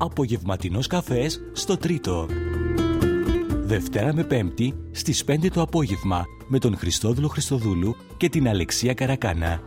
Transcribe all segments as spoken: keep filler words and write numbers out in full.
απογευματινός καφές στο Τρίτο. Δευτέρα με Πέμπτη στις πέντε το απόγευμα με τον Χριστόδουλο Χριστοδούλου και την Αλεξία Καρακάνα.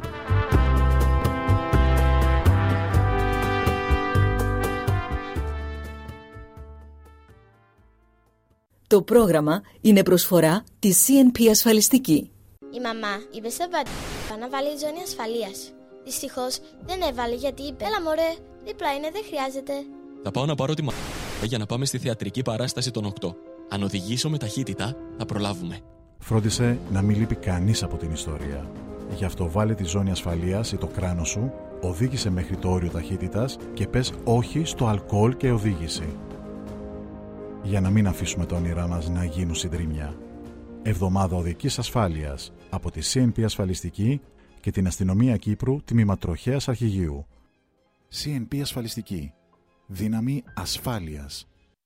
Το πρόγραμμα είναι προσφορά της σι εν πι Ασφαλιστική. Η μαμά είπε σε πατέρα να βάλει ζώνη ασφαλείας. Δυστυχώς δεν έβαλε γιατί είπε «Έλα μωρέ, δίπλα είναι, δεν χρειάζεται». Θα πάω να πάρω τη μαμά για να πάμε στη θεατρική παράσταση των οκτώ. Αν οδηγήσω με ταχύτητα, θα προλάβουμε. Φρόντισε να μην λείπει κανείς από την ιστορία. Γι' αυτό βάλε τη ζώνη ασφαλείας ή το κράνο σου, οδήγησε μέχρι το όριο ταχύτητας και πες όχι στο αλκοόλ και οδήγηση. Για να μην αφήσουμε τα όνειρά μας να γίνουν συντρίμμια. Εβδομάδα οδικής ασφάλειας από τη σι εν πι Ασφαλιστική και την Αστυνομία Κύπρου Τμήμα Τροχέας Αρχηγείου. σι εν πι Ασφαλιστική. Δύναμη ασφάλειας.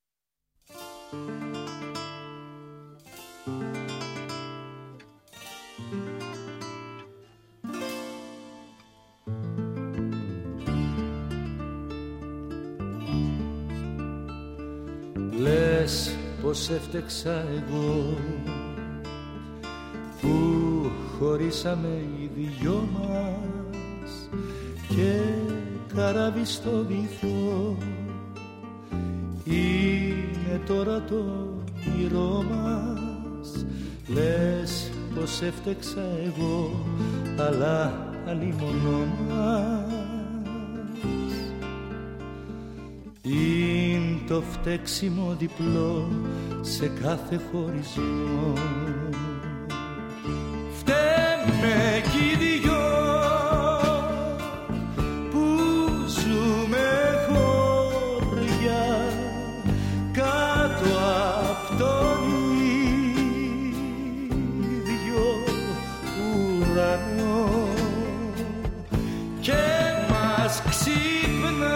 Λες πως έφτεξα εγώ που χωρίσαμε οι δυο μας και καράβι στο βυθό είναι τώρα το όνειρό μας. Λες πως έφτεξα εγώ αλλά αλλήμωνο μας είναι το φταίξιμο διπλό σε κάθε χωρισμό. Φταίμε κι οι δυο που ζούμε χωριά κάτω απ' τον ίδιο ουρανό και μας ξύπνα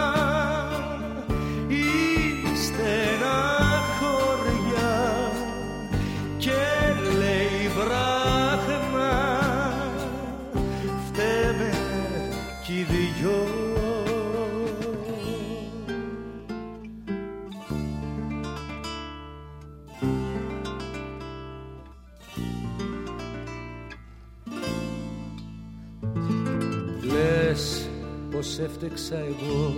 πως έφτεξα εγώ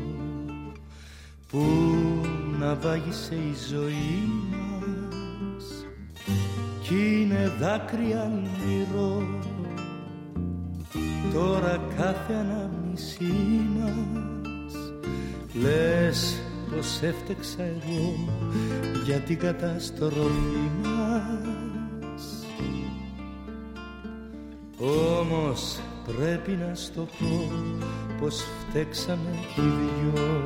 που να βάγισε η ζωή μας κι είναι δάκρυα λυρό τώρα κάθε ανάμνησή μας. Λες πως έφτεξα εγώ για την καταστροφή μας όμως πρέπει να στο πω πως φταίξαμε κι οι δυο.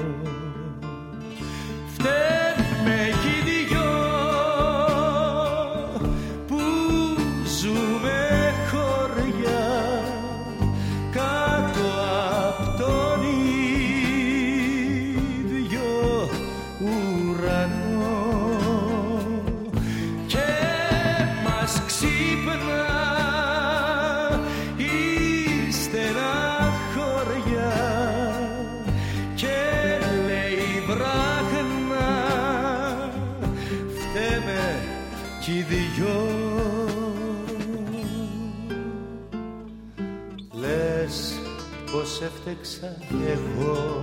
Φταίμε κι οι δυο που ζούμε χωριά κάτω απ' τον ίδιο ουρανό και μας ξύπνα κι οι δυο. Λες πως έφτεξα εγώ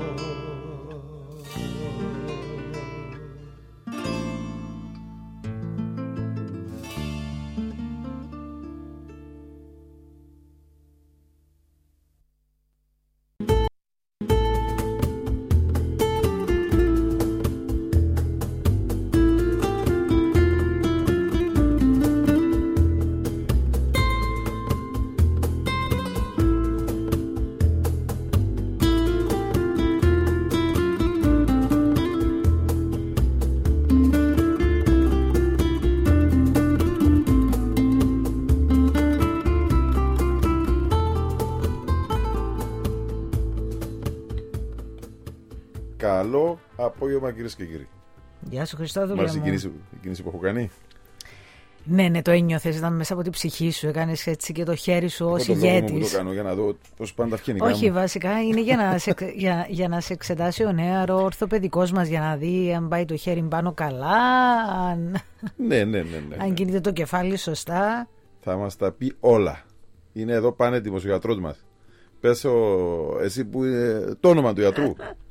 Καλό απόγευμα κυρίες και κύριοι. Γεια σου Χριστόδουλε. Μάλιστα η κίνηση, η κίνηση που έχω κάνει. Ναι, ναι, το ένιωθες, ήταν μέσα από την ψυχή σου, έκανες έτσι και το χέρι σου ως ηγέτης. Εγώ το κάνω για να δω πώς πάνε τα αυτοκίνητα. Όχι, βασικά είναι για να, σε, για, για να σε εξετάσει ο νέαρο ορθοπαιδικός μας, για να δει αν πάει το χέρι πάνω καλά, αν, ναι, ναι, ναι, ναι, αν κινείται το κεφάλι σωστά. Θα μας τα πει όλα. Είναι εδώ πανέτοιμος ο γιατρός μας. Πες ο, εσύ που είναι το όνομα του γιατρού.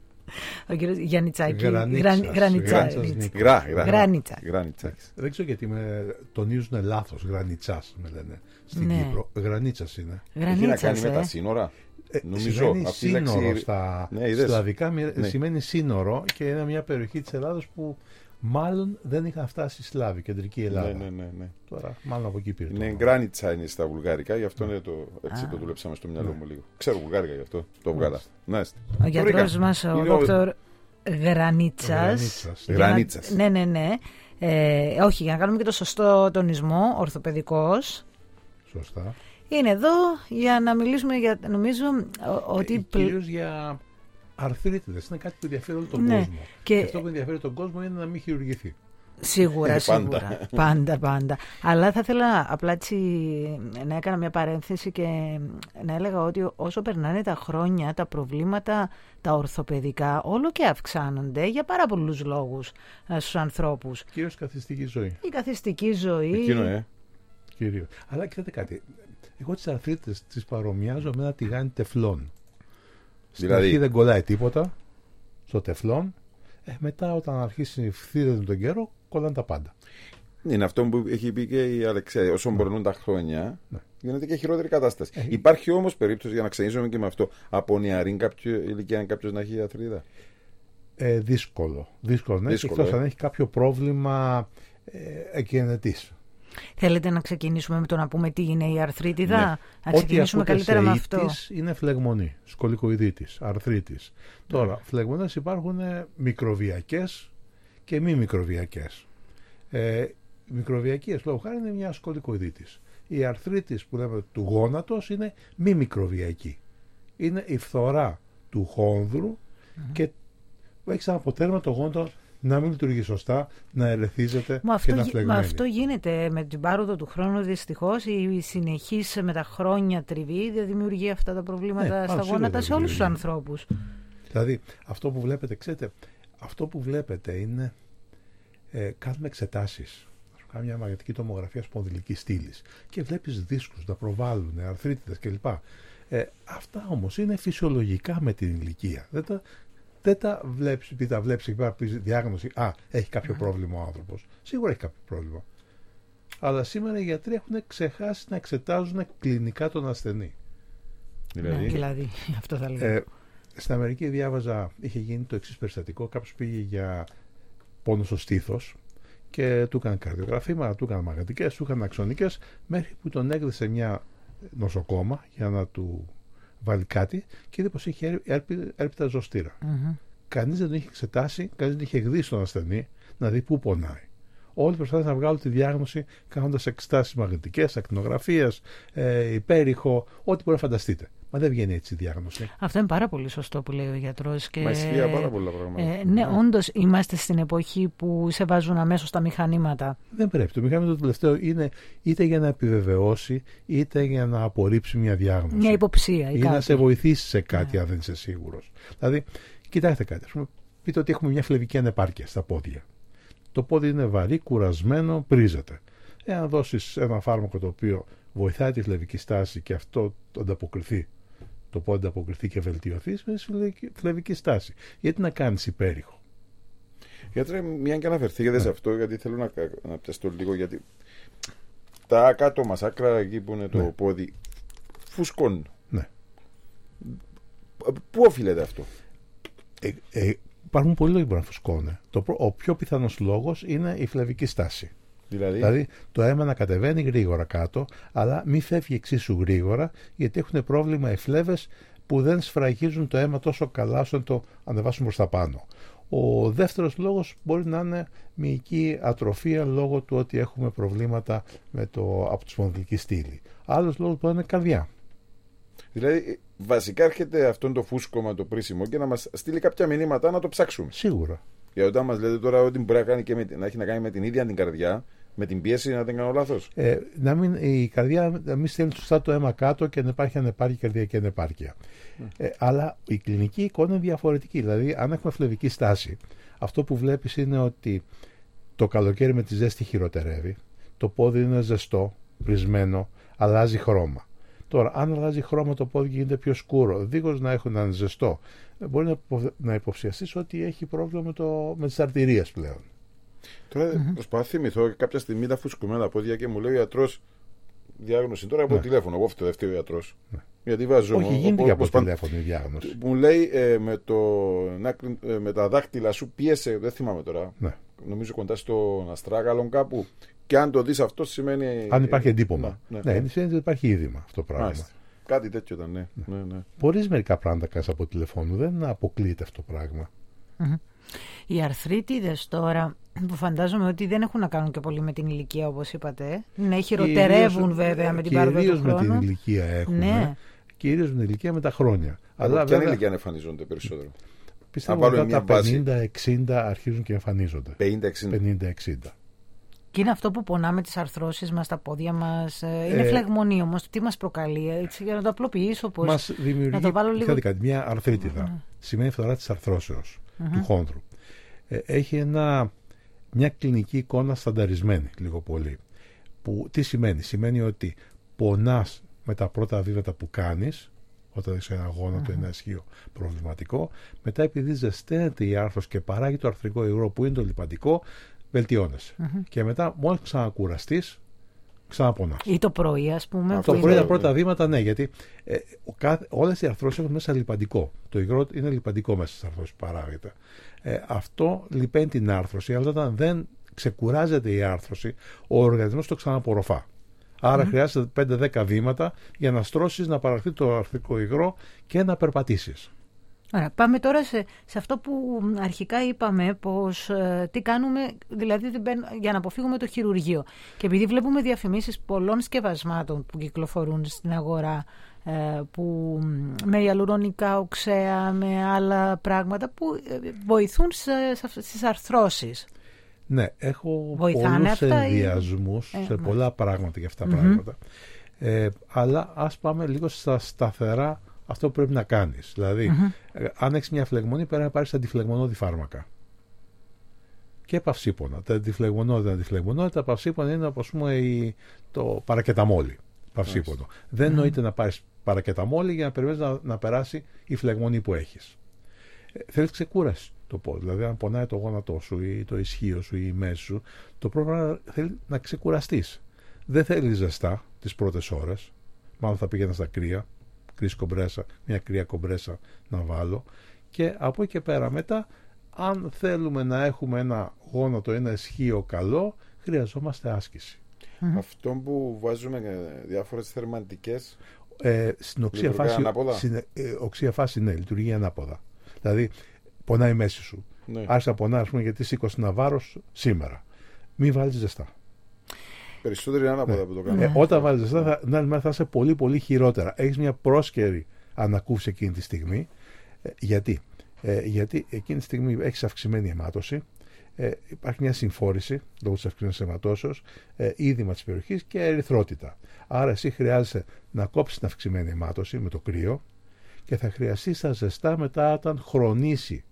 Ο κύριος Γιαννιτσάκη. Γρανιτσάκη. Γρανιτσάκη. Δεν ξέρω γιατί με τονίζουν λάθος. Γρανιτσάς με λένε στην ναι. Κύπρο. Γρανίτσας είναι. Έχει να κάνει ε? με τα σύνορα. Ε, Νομίζω σημαίνει σύνορο λέξη... στα ναι, σλαβικά. Ναι. Σημαίνει σύνορο και είναι μια περιοχή της Ελλάδος που μάλλον δεν είχαν φτάσει οι Σλάβοι, κεντρική Ελλάδα. Ναι, ναι, ναι, ναι. Τώρα, μάλλον από εκεί πήρε. Ναι, Γκράνιτσα είναι στα βουλγάρικα, γι' αυτό ναι, το, έτσι το δουλέψαμε στο μυαλό μου λίγο. Ξέρω βουλγάρικα γι' αυτό, το βγάλα. Ο γιατρός μας, ο δόκτωρ Γρανίτσας. Γρανίτσας. Ναι, ναι, ναι. Ε, όχι, για να κάνουμε και το σωστό τονισμό, ορθοπαιδικός. Σωστά. Είναι εδώ για να μιλήσουμε για, νομίζω, ότι... Ε, κυρίως για... αρθρίτιδες, είναι κάτι που ενδιαφέρει όλο τον ναι. κόσμο. Και... και αυτό που ενδιαφέρει τον κόσμο είναι να μην χειρουργηθεί. Σίγουρα, σίγουρα. πάντα, πάντα. Αλλά θα ήθελα απλά έτσι να έκανα μια παρένθεση και να έλεγα ότι όσο περνάνε τα χρόνια, τα προβλήματα, τα ορθοπαιδικά, όλο και αυξάνονται για πάρα πολλούς λόγους στους ανθρώπους. Κυρίως καθιστική ζωή. Η καθιστική ζωή. Εκείνο, ε. Κυρίως. Αλλά κοιτάτε κάτι. Εγώ τις αρθρίτιδες τις παρομοιάζω με ένα τηγάνι τεφλόν. Στην δηλαδή... αρχή δεν κολλάει τίποτα στο τεφλόν. Ε, μετά όταν αρχίσει φθήρεται με τον καιρό, κολλάνε τα πάντα. Είναι αυτό που έχει πει και η Αλεξία. Όσο ναι. περνούν τα χρόνια, ναι. γίνεται και χειρότερη κατάσταση. Ε, Υπάρχει όμως περίπτωση, για να ξεκινήσουμε και με αυτό, από νεαρή κάποιο ηλικία κάποιο να έχει αρθρίτιδα. Ε, δύσκολο. Δύσκολο, ναι. δύσκολο εκτός ε. αν έχει κάποιο πρόβλημα ε, εκγενετής. Θέλετε να ξεκινήσουμε με το να πούμε τι είναι η αρθρίτιδα? Ναι. Να ξεκινήσουμε ό,τι καλύτερα με αυτό. Είναι φλεγμονή, σκολικοειδίτης, αρθρίτης. Ναι. Τώρα, φλεγμονές υπάρχουν μικροβιακές και μη μικροβιακές. Ε, μικροβιακές, λόγω χάρη, είναι μια σκολικοειδίτης. Η αρθρίτης που λέμε του γόνατος είναι μη μικροβιακή. Είναι η φθορά του χόνδρου mm-hmm. και έχει σαν αποτέλεσμα το γόνατο να μην λειτουργεί σωστά, να ερεθίζεται και να φλεγμένει. Μα αυτό γίνεται με την πάροδο του χρόνου, δυστυχώς. Η συνεχής με τα χρόνια τριβή δημιουργεί αυτά τα προβλήματα ναι, στα γόνατα σε όλους τους ανθρώπους. Δηλαδή, αυτό που βλέπετε, ξέρετε, αυτό που βλέπετε είναι ε, κάνουμε εξετάσεις. Κάνουμε μια μαγνητική τομογραφία σπονδυλικής στήλης και βλέπεις δίσκους να προβάλλουν, αρθρίτιδες κλπ. Ε, αυτά όμως είναι φυσιολογικά με την ηλικία. Δεν τα, δεν τα βλέπεις, επειδή τα βλέπεις και πάρει διάγνωση, α, έχει κάποιο πρόβλημα ο άνθρωπος. Σίγουρα έχει κάποιο πρόβλημα. Αλλά σήμερα οι γιατροί έχουν ξεχάσει να εξετάζουν κλινικά τον ασθενή. Δηλαδή, ναι, δηλαδή αυτό θα λέω. Ε, στην Αμερική διάβαζα, είχε γίνει το εξής περιστατικό. Κάποιος πήγε για πόνο στο στήθος και του έκαναν καρδιογραφήματα, του έκαναν μαγνητικές, του έκαναν αξονικές, μέχρι που τον έκλεισε μια νοσοκόμα για να του βάλει κάτι και είδε πως είχε έρπιτα ζωστήρα. Mm-hmm. Κανείς δεν τον είχε εξετάσει, κανείς δεν είχε εκδίσει τον ασθενή να δει πού πονάει. Όλοι προσπάθησαν να βγάλουν τη διάγνωση κάνοντας εξετάσεις μαγνητικές, ακτινογραφίες, ε, υπέρηχο, ό,τι μπορεί να φανταστείτε. Μα δεν βγαίνει έτσι η διάγνωση. Αυτό είναι πάρα πολύ σωστό που λέει ο γιατρός. Και... Μα ισχύει πάρα πολλά πράγματα. Ε, ναι, yeah. όντως είμαστε στην εποχή που σε βάζουν αμέσως τα μηχανήματα. Δεν πρέπει. Το μηχάνημα το τελευταίο είναι είτε για να επιβεβαιώσει, είτε για να απορρίψει μια διάγνωση. Μια υποψία ή, ή να σε βοηθήσει σε κάτι, yeah. αν δεν είσαι σίγουρος. Δηλαδή, κοιτάξτε κάτι. Ας πούμε, πείτε ότι έχουμε μια φλεβική ανεπάρκεια στα πόδια. Το πόδι είναι βαρύ, κουρασμένο, πρίζεται. Εάν δώσεις ένα φάρμακο το οποίο βοηθάει τη φλεβική στάση και αυτό το ανταποκριθεί, το πόδι ανταποκριθεί και βελτιωθεί με φλεβική στάση. Γιατί να κάνεις υπέρηχο? Γιατρέ, μια και αναφερθήκατε ναι. σε αυτό, γιατί θέλω να, να πιαστώ λίγο, γιατί τα κάτω μας άκρα, εκεί που είναι το ναι. πόδι, φουσκώνουν. Ναι. Πού οφείλεται αυτό? Ε, ε, υπάρχουν πολλοί λόγοι που να φουσκώνουν. Το, ο πιο πιθανός λόγος είναι η φλεβική στάση. Δηλαδή? δηλαδή το αίμα να κατεβαίνει γρήγορα κάτω, αλλά μη φεύγει εξίσου γρήγορα, γιατί έχουν πρόβλημα οι φλέβες που δεν σφραγίζουν το αίμα τόσο καλά ώστε να το ανεβάσουν προς τα πάνω. Ο δεύτερος λόγος μπορεί να είναι μυϊκή ατροφία λόγω του ότι έχουμε προβλήματα με το, από τη σπονδυλική στήλη. Άλλος λόγος μπορεί να είναι καρδιά. Δηλαδή, βασικά έρχεται αυτό το φούσκωμα, το πρίσιμο, και να μας στείλει κάποια μηνύματα να το ψάξουμε. Σίγουρα. Γιατί όταν μας λέτε τώρα ότι μπορεί να, κάνει και με, να έχει να κάνει με την ίδια την καρδιά, Με την πίεση, να δεν κάνω λάθος. Ε, να μην, η καρδιά να μην στέλνει σωστά το αίμα κάτω και να υπάρχει ανεπάρκεια καρδιακή ανεπάρκεια. Mm. Ε, αλλά η κλινική εικόνα είναι διαφορετική. Δηλαδή, αν έχουμε φλεβική στάση, αυτό που βλέπεις είναι ότι το καλοκαίρι με τη ζέστη χειροτερεύει, το πόδι είναι ζεστό, πρισμένο, αλλάζει χρώμα. Τώρα, αν αλλάζει χρώμα το πόδι γίνεται πιο σκούρο, δίχως να έχουν έναν ζεστό, μπορεί να υποψιαστείς ότι έχει πρόβλημα με, το, με τις αρτηρίες πλέον. Τώρα mm-hmm. προσπαθώ να θυμηθώ κάποια στιγμή τα φουσκωμένα πόδια και μου λέει ο ιατρός διάγνωση τώρα από ναι. τηλέφωνο. Εγώ αυτό δεύτερο ιατρός. Ναι. Γιατί βάζω. Όχι, γίνεται και από τηλέφωνο η διάγνωση. Μου λέει ε, με, το, ε, με τα δάχτυλα σου πίεσε, δεν θυμάμαι τώρα. Ναι. Νομίζω κοντά στον αστράγαλον κάπου. Και αν το δεις αυτό σημαίνει. Αν υπάρχει εντύπωμα. Ναι, ναι, ναι. σημαίνει ότι υπάρχει είδημα αυτό το πράγμα. Μάλιστα. Κάτι τέτοιο ήταν, ναι. ναι. ναι, ναι. Μπορείς μερικά πράγματα να κάνεις από τηλεφώνου, δεν αποκλείεται αυτό το πράγμα. Mm-hmm. Οι αρθρίτιδες τώρα που φαντάζομαι ότι δεν έχουν να κάνουν και πολύ με την ηλικία όπως είπατε. Ναι, χειροτερεύουν κυρίως, βέβαια με την πάροδο του χρόνου. Κυρίως με την ηλικία έχουν. Ναι. Κυρίως με την ηλικία με τα χρόνια. Αλλά ποια βέβαια... ηλικία εμφανίζονται περισσότερο? Πιστεύω ότι τα πενήντα εξήντα αρχίζουν και εμφανίζονται. πενήντα εξήντα Και είναι αυτό που πονάμε τις αρθρώσεις μας, τα πόδια μας. Είναι ε, φλεγμονή όμως. Τι μας προκαλεί, έτσι, για να το απλοποιήσω. Πώς, μας δημιουργεί να το βάλω λίγο... μια αρθρίτιδα. Mm-hmm. Σημαίνει φθορά της αρθρώσεως, mm-hmm. του χόνδρου. Ε, έχει ένα, μια κλινική εικόνα στανταρισμένη, λίγο πολύ. Που, τι σημαίνει? Σημαίνει ότι πονάς με τα πρώτα βήματα που κάνεις, όταν είσαι ένα γόνατο, mm-hmm. ένα ισχύο προβληματικό. Μετά, επειδή ζεσταίνεται η άρθρωση και παράγει το αρθρικό υγρό που είναι το λιπαντικό, βελτιώνεσαι. Mm-hmm. Και μετά, μόλις ξανακουραστείς, ξαναπονάς. Ή το πρωί, ας πούμε. Το πρωί, τα πρώτα βήματα, ναι, γιατί ε, όλες οι αρθρώσεις έχουν μέσα λιπαντικό. Το υγρό είναι λιπαντικό μέσα στις αρθρώσεις που παράγεται. Ε, αυτό λιπαίνει την άρθρωση, αλλά όταν δεν ξεκουράζεται η άρθρωση, ο οργανισμός το ξαναπορροφά. Άρα mm-hmm. χρειάζεται πέντε δέκα βήματα για να στρώσεις, να παραχθεί το αρθρικό υγρό και να περπατήσεις. Άρα, πάμε τώρα σε, σε αυτό που αρχικά είπαμε, πως ε, τι κάνουμε, δηλαδή για να αποφύγουμε το χειρουργείο. Και επειδή βλέπουμε διαφημίσεις πολλών σκευασμάτων που κυκλοφορούν στην αγορά, ε, που, με ιαλουρονικά οξέα, με άλλα πράγματα που ε, βοηθούν σε, σε, στις αρθρώσεις. Ναι, έχω πολλούς ενδιασμούς ή... σε ε, πολλά ναι. πράγματα για αυτά τα mm-hmm. πράγματα. Ε, αλλά ας πάμε λίγο στα σταθερά. Αυτό που πρέπει να κάνεις. Δηλαδή, mm-hmm. αν έχεις μια φλεγμονή, πρέπει να πάρεις αντιφλεγμονώδη φάρμακα. Και παυσίπονα. Τα αντιφλεγμονώδη, αντιφλεγμονώδη, τα παυσίπονα είναι, όπως πούμε, η, το παρακεταμόλι. Παυσίπονο. Mm-hmm. Δεν mm-hmm. νοείται να πάρεις παρακεταμόλι για να περιμένεις να, να περάσει η φλεγμονή που έχεις. Ε, θέλεις ξεκούραση το πόδι. Δηλαδή, αν πονάει το γόνατό σου ή το ισχύο σου ή η μέση σου, το πρόβλημα θέλει να ξεκουραστείς. Δεν θέλει ζεστά τις πρώτες ώρες. Μάλλον θα πήγαινα στα κρύα. Κρύση κομπρέσα, μια κρύα κομπρέσα να βάλω, και από εκεί και πέρα μετά, αν θέλουμε να έχουμε ένα γόνατο, ένα ισχύο καλό, χρειαζόμαστε άσκηση. Mm-hmm. Αυτό που βάζουμε διάφορες θερμαντικές ε, στην οξία φάση, στην, ε, οξία φάση ναι, λειτουργεί ανάποδα. Δηλαδή πονάει η μέση σου, ναι. Άρχισε να πονάει, ας πούμε, γιατί σήκωσε ένα βάρος σήμερα, μην βάλεις ζεστά. Περισσότεροι ανάποδα ναι. που το κάνουν. Ε, όταν βάλεις ζεστά, θα, θα, θα είσαι πολύ πολύ χειρότερα. Έχεις μια πρόσκαιρη ανακούφιση εκείνη τη στιγμή. Ε, γιατί? Ε, γιατί εκείνη τη στιγμή έχεις αυξημένη αιμάτωση, ε, υπάρχει μια συμφόρηση λόγω της αυξημένης αιματώσεως, ε, είδημα της περιοχής και ερυθρότητα. Άρα εσύ χρειάζεσαι να κόψεις την αυξημένη αιμάτωση με το κρύο και θα χρειαστεί τα ζεστά μετά όταν χρονίσει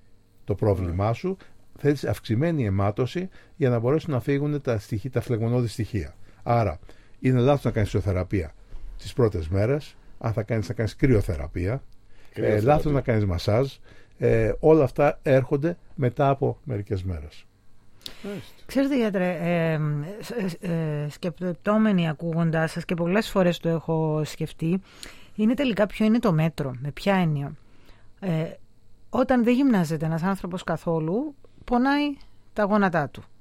το πρόβλημά σου. Θέλεις αυξημένη αιμάτωση για να μπορέσουν να φύγουν τα, στοιχεία, τα φλεγμονώδη στοιχεία. Άρα είναι λάθος να κάνεις φυσιοθεραπεία τις πρώτες μέρες. Αν θα κάνεις, θα κάνεις κρυοθεραπεία. Ε, λάθος να κάνεις μασάζ. Ε, όλα αυτά έρχονται μετά από μερικές μέρες. Ξέρετε, γιατρέ, ε, ε, ε, σκεπτόμενοι ακούγοντάς σας, και πολλές φορές το έχω σκεφτεί, είναι τελικά ποιο είναι το μέτρο, με ποια έννοια. Ε, όταν δεν γυμνάζεται ένας άνθρωπος καθόλου, πονάει τα γόνατά του.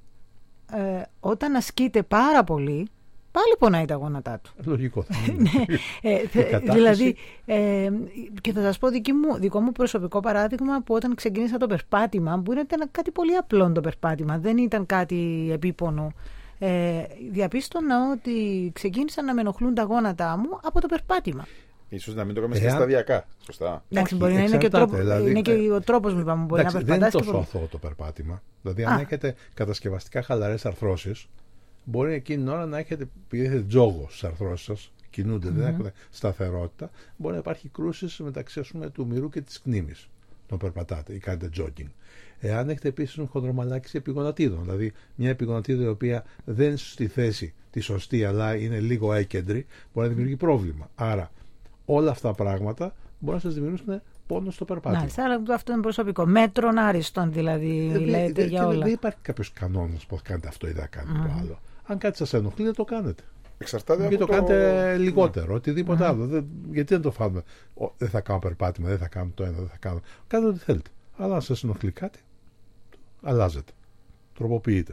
Ε, όταν ασκείται πάρα πολύ, πάλι πονάει τα γόνατά του. Λογικό θα είναι. Ναι, ε, θε, δηλαδή, ε, και θα σας πω δική μου, δικό μου προσωπικό παράδειγμα, που όταν ξεκίνησα το περπάτημα, που ήταν κάτι πολύ απλό το περπάτημα, δεν ήταν κάτι επίπονο, ε, διαπίστωνα ότι ξεκίνησαν να με ενοχλούν τα γόνατά μου από το περπάτημα. Ίσως να μην το κάνουμε σταδιακά. Σωστά. Εντάξει, μπορεί να είναι και, τρόπο, δηλαδή, είναι και ο τρόπος που είπαμε. Μπορεί εντάξει, να δεν είναι τόσο αθώο το περπάτημα. Δηλαδή, αν Α. έχετε κατασκευαστικά χαλαρές αρθρώσεις, μπορεί εκείνη την ώρα να έχετε, επειδή έχετε τζόγο στις αρθρώσεις σας, κινούνται, mm-hmm. δεν έχετε σταθερότητα, μπορεί να υπάρχει κρούση μεταξύ, ας πούμε, του μυρού και της κνήμης. Τον περπατάτε ή κάνετε jogging. Εάν έχετε επίσης χονδρομαλάκιση επιγονατίδων, δηλαδή μια επιγονατίδα η οποία δεν είναι στη θέση τη σωστή, αλλά είναι λίγο έκεντρη, μπορεί να δημιουργεί πρόβλημα. Άρα, όλα αυτά τα πράγματα μπορεί να σας δημιουργήσουν πόνο στο περπάτημα. Μάλιστα, αλλά αυτό είναι προσωπικό. Μέτρων άριστον, δηλαδή, ε, λέτε δε, για δε, όλα. Δεν υπάρχει κάποιος κανόνας που θα κάνετε αυτό ή θα κάνετε mm. το άλλο. Αν κάτι σας ενοχλεί, δεν το κάνετε. Εξαρτάται και από το, το κάνετε λιγότερο, οτιδήποτε mm. άλλο. Δεν, γιατί δεν το φάμε. Ο, δεν θα κάνω περπάτημα, δεν θα κάνω το ένα, δεν θα κάνω. Κάντε ό,τι θέλετε. Αλλά αν σας ενοχλεί κάτι, αλλάζετε. Τροποποιείτε.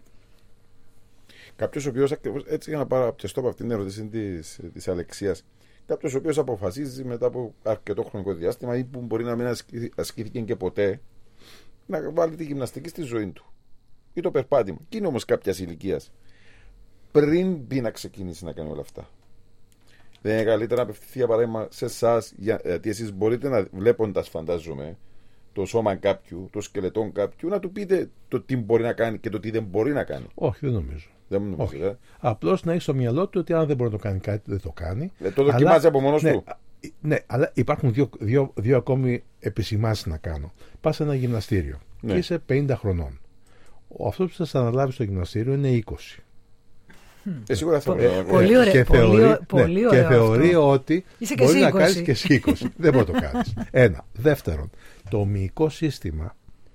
Κάποιος ο οποίος, έτσι για να παραπιαστώ από αυτήν την ερώτηση της, της Αλεξίας, κάποιος ο οποίος αποφασίζει μετά από αρκετό χρονικό διάστημα ή που μπορεί να μην ασκήθηκε και ποτέ, να βάλει τη γυμναστική στη ζωή του ή το περπάτημα. Και είναι όμως κάποιας ηλικίας. Πριν μπει να ξεκινήσει να κάνει όλα αυτά, δεν είναι καλύτερα να απευθυνθεί για παράδειγμα σε εσάς, γιατί εσείς μπορείτε να, βλέποντας, φαντάζομαι, το σώμα κάποιου, το σκελετό κάποιου, να του πείτε το τι μπορεί να κάνει και το τι δεν μπορεί να κάνει. Όχι, δεν νομίζω. Δεν νομίζω. Όχι. Ε. Απλώς να έχει στο μυαλό του ότι αν δεν μπορεί να το κάνει κάτι, δεν το κάνει. Ε, το δοκιμάζει από μόνος ναι, του. Ναι, αλλά υπάρχουν δύο, δύο, δύο ακόμη επισημάνσεις να κάνω. Πας σε ένα γυμναστήριο ναι. και είσαι πενήντα χρονών. Αυτό που θα σας αναλάβει στο γυμναστήριο είναι είκοσι. Ε, σίγουρα θα ε, πολύ ωραία. Και θεωρεί, πολύ, πολύ ναι, ωραίο και θεωρεί αυτό. ότι μπορεί να κάνεις και εσύ είκοσι. Δεν μπορεί να το κάνεις. Ένα. Δεύτερον, το μυϊκό σύστημα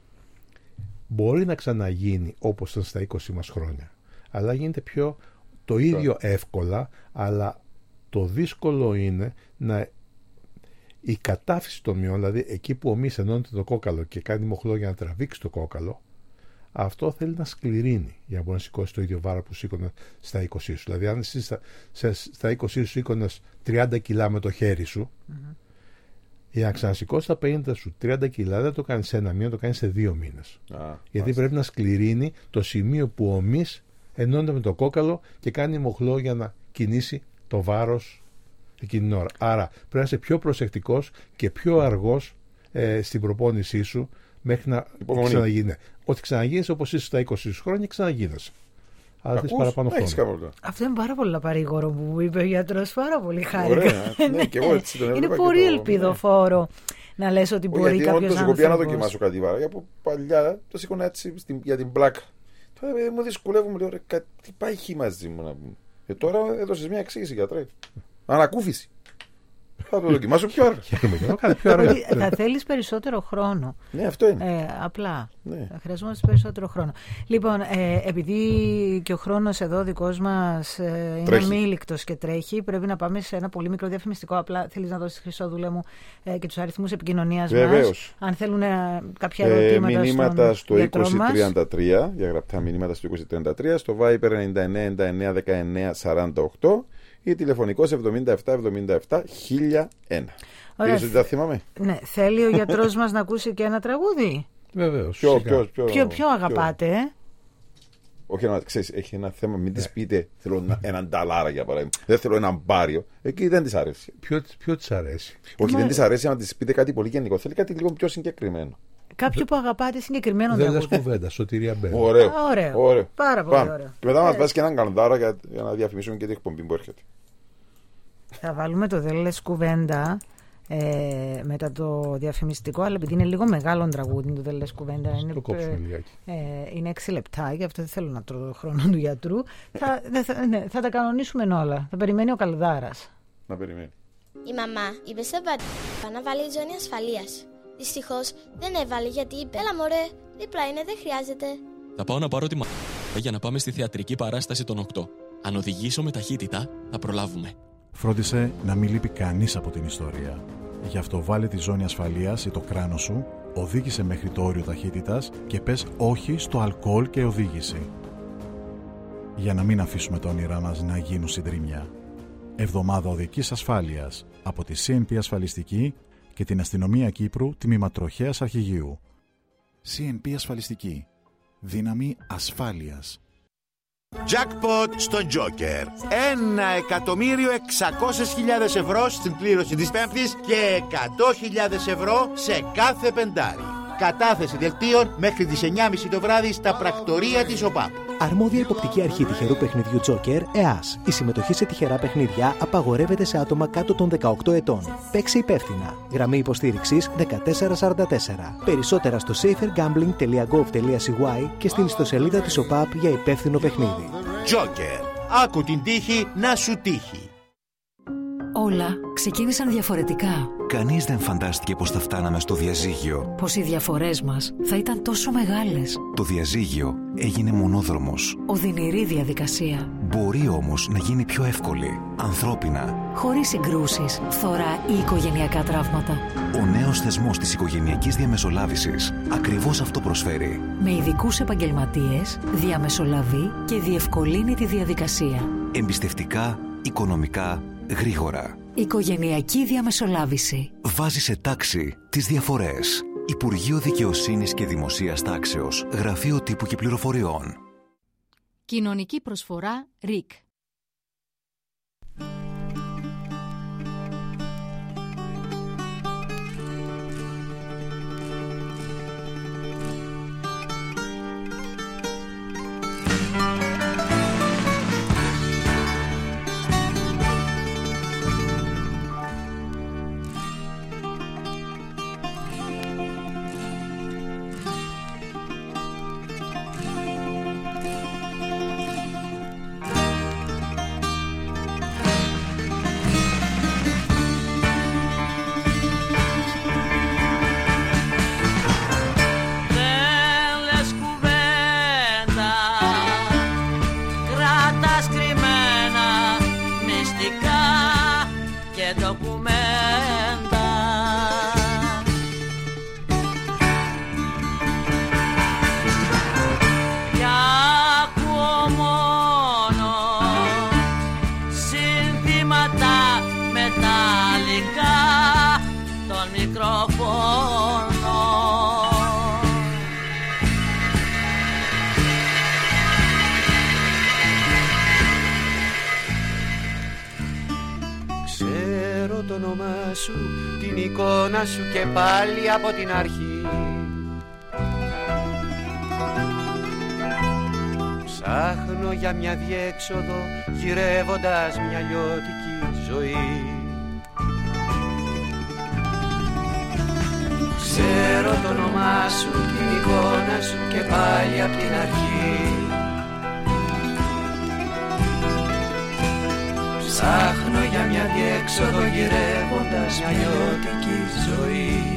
μπορεί να ξαναγίνει όπως ήταν στα είκοσι μας χρόνια. Αλλά γίνεται πιο το ίδιο εύκολα, αλλά το δύσκολο είναι να η κατάφυση των μειών, δηλαδή εκεί που ο μυς ενώνεται το κόκαλο και κάνει μοχλό για να τραβήξει το κόκαλο, αυτό θέλει να σκληρύνει για να μπορεί να σηκώσει το ίδιο βάρο που σήκωνε στα είκοσι σου. Δηλαδή, αν εσύ στα, στα είκοσι σου σήκωνες τριάντα κιλά με το χέρι σου, mm-hmm. για να ξανασηκώσει τα πενήντα σου τριάντα κιλά, δεν το κάνει σε ένα μήνα, το κάνει σε δύο μήνες. Ah, Γιατί μάλιστα. πρέπει να σκληρύνει το σημείο που ο μυς ενώνεται με το κόκαλο και κάνει μοχλό για να κινήσει το βάρος εκείνη την ώρα. Άρα πρέπει να είσαι πιο προσεκτικός και πιο αργός ε, στην προπόνησή σου μέχρι να ξαναγίνει. Ότι ξαναγίνεις όπως είσαι στα είκοσι σου χρόνια, ξαναγίνεσαι. Αλλά θες παραπάνω χρόνο. Αυτό είναι πάρα πολύ παρήγορο που μου είπε ο γιατρός. Πάρα πολύ χάρηκα. Ναι, και εγώ έτσι τον είναι πολύ το... ελπιδοφόρο ναι. να λες ότι μπορεί κάποιος άνθρωπος. Γιατί όντως εγώ να δοκιμάσω κάτι βάρη. Από παλιά το σήκωνα έτσι στην, για την πλάκα. Τώρα μου δυσκολεύομαι, λέω, ρε, τι πάει χει μαζί μου να πούμε. Και τώρα έδωσες μια εξήγηση, γιατρέ. Ανακούφιση. Θα το δοκιμάσω πιο αργά. Θα θέλεις περισσότερο χρόνο. Ναι, αυτό είναι. Ε, απλά. Ναι. Θα χρειαζόμαστε περισσότερο χρόνο. Λοιπόν, ε, επειδή και ο χρόνος εδώ δικός μας ε, είναι αμήλικτος και τρέχει, πρέπει να πάμε σε ένα πολύ μικρό διαφημιστικό. Απλά θέλεις να δώσεις, Χρυσόδουλε μου, ε, και τους αριθμούς επικοινωνίας μας. Αν θέλουν ε, κάποια ερωτήματα. Ε, μηνύματα στο είκοσι τριάντα τρία, διαγραπτά μηνύματα στο είκοσι τριάντα τρία, στο Viber ενενήντα εννέα ενενήντα εννέα δεκαεννέα σαράντα οκτώ. Ή τηλεφωνικός εβδομήντα επτά εβδομήντα επτά χίλια ένα. Ωραία. Ότι τα θυμάμαι. Ναι. Θέλει ο γιατρός μας να ακούσει και ένα τραγούδι. Βεβαίως. Ποιο, ποιο, ποιο, ποιο, ποιο αγαπάτε, ποιο. Ε? Όχι, να ξέρεις, έχει ένα θέμα, μην της πείτε θέλω έναν νταλάρα για παράδειγμα. Δεν θέλω έναν μπάριο. Εκεί δεν της αρέσει. Ποιο, ποιο της αρέσει. Όχι, Μα... δεν της αρέσει να της πείτε κάτι πολύ γενικό. Θέλει κάτι λίγο πιο συγκεκριμένο. Κάποιο που αγαπάτε συγκεκριμένο τραγούδι. τραγούδι. Δεν λες κουβέντα, Σωτηρία Μπέλ. Ωραίο. Ωραίο. Ωραίο. Πάρα πολύ Πάμε. ωραίο. Και μετά μας βάζει και έναν καλντάρα για, για να διαφημίσουμε και την εκπομπή που έρχεται. Θα βάλουμε το δεν λες κουβέντα ε, μετά το διαφημιστικό, αλλά επειδή είναι λίγο μεγάλο τραγούδι το δεν λες κουβέντα, είναι, ε, είναι έξι λεπτά, γι' αυτό δεν θέλω να τρώω το χρόνο του γιατρού. θα, δε, θα, ναι, θα τα κανονίσουμε όλα. Θα περιμένει ο Καλδάρας. Να περιμένει. Η μαμά είπε σε πατέρα να βάλει ζώνη ασφαλείας. Δυστυχώς δεν έβαλε γιατί είπε έλα μωρέ, δίπλα είναι, δεν χρειάζεται. Θα πάω να πάρω τη μαμά για να πάμε στη θεατρική παράσταση των οκτώ. Αν οδηγήσω με ταχύτητα, θα προλάβουμε. Φρόντισε να μην λείπει κανείς από την ιστορία. Γι' αυτό βάλε τη ζώνη ασφαλείας ή το κράνος σου, οδήγησε μέχρι το όριο ταχύτητας και πες όχι στο αλκοόλ και οδήγηση. Για να μην αφήσουμε τα όνειρά μας να γίνουν συντρίμμια. Εβδομάδα οδικής ασφάλειας από τη σι εν πι Ασφαλιστική και την Αστυνομία Κύπρου Τμήμα Τροχέας Αρχηγείου. σι εν πι Ασφαλιστική. Δύναμη ασφάλειας. Jackpot στο Joker. Ένα εκατομμύριο εξακόσιες χιλιάδες ευρώ στην κλήρωση της Πέμπτης και εκατό χιλιάδες ευρώ σε κάθε πεντάρι. Κατάθεση δελτίων μέχρι τις εννιά και μισή το βράδυ στα πρακτορία της ΟΠΑΠ. Αρμόδια υποπτική αρχή τυχερού παιχνιδιού Τζόκερ, ΕΑΣ. Η συμμετοχή σε τυχερά παιχνίδια απαγορεύεται σε άτομα κάτω των δεκαοκτώ ετών. Παίξε υπεύθυνα. Γραμμή υποστήριξης δεκατέσσερα σαράντα τέσσερα. Περισσότερα στο safer gambling τελεία gov τελεία c y και στην ιστοσελίδα της ΟΠΑΠ για υπεύθυνο παιχνίδι. Τζόκερ. Άκου την τύχη να σου τύχει. Όλα ξεκίνησαν διαφορετικά. Κανείς δεν φαντάστηκε πως θα φτάναμε στο διαζύγιο. Πως οι διαφορές μας θα ήταν τόσο μεγάλες. Το διαζύγιο έγινε μονόδρομος. Οδυνηρή διαδικασία. Μπορεί όμως να γίνει πιο εύκολη, ανθρώπινα. Χωρίς συγκρούσεις, φθορά ή οικογενειακά τραύματα. Ο νέος θεσμός της οικογενειακής διαμεσολάβησης ακριβώς αυτό προσφέρει. Με ειδικούς επαγγελματίες, διαμεσολαβεί και διευκολύνει τη διαδικασία. Εμπιστευτικά, οικονομικά, γρήγορα. Οικογενειακή διαμεσολάβηση. Βάζει σε τάξη τις διαφορές. Υπουργείο Δικαιοσύνης και Δημοσίας Τάξεως. Γραφείο Τύπου και Πληροφοριών. Κοινωνική προσφορά ΡΙΚ. Σου, την εικόνα σου και πάλι από την αρχή. Ψάχνω για μια διέξοδο γυρεύοντας μια λιώτικη ζωή. Ξέρω το όνομά σου, την εικόνα σου και πάλι από την αρχή. Ψάχνω για μια διέξοδο γυρεύοντας μια λιώτικη ζωή.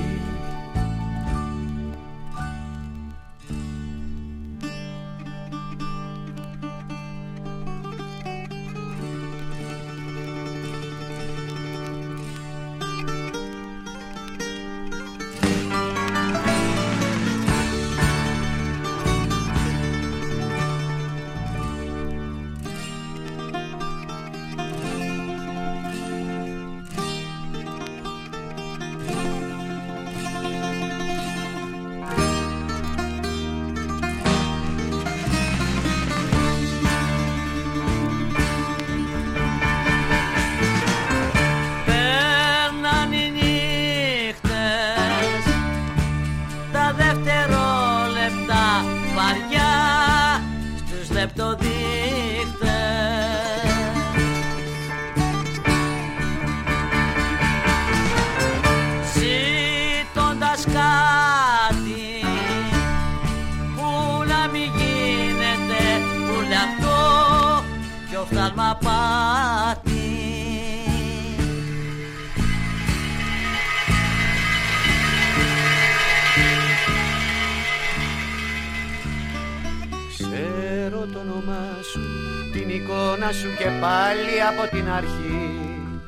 Σου και πάλι από την αρχή.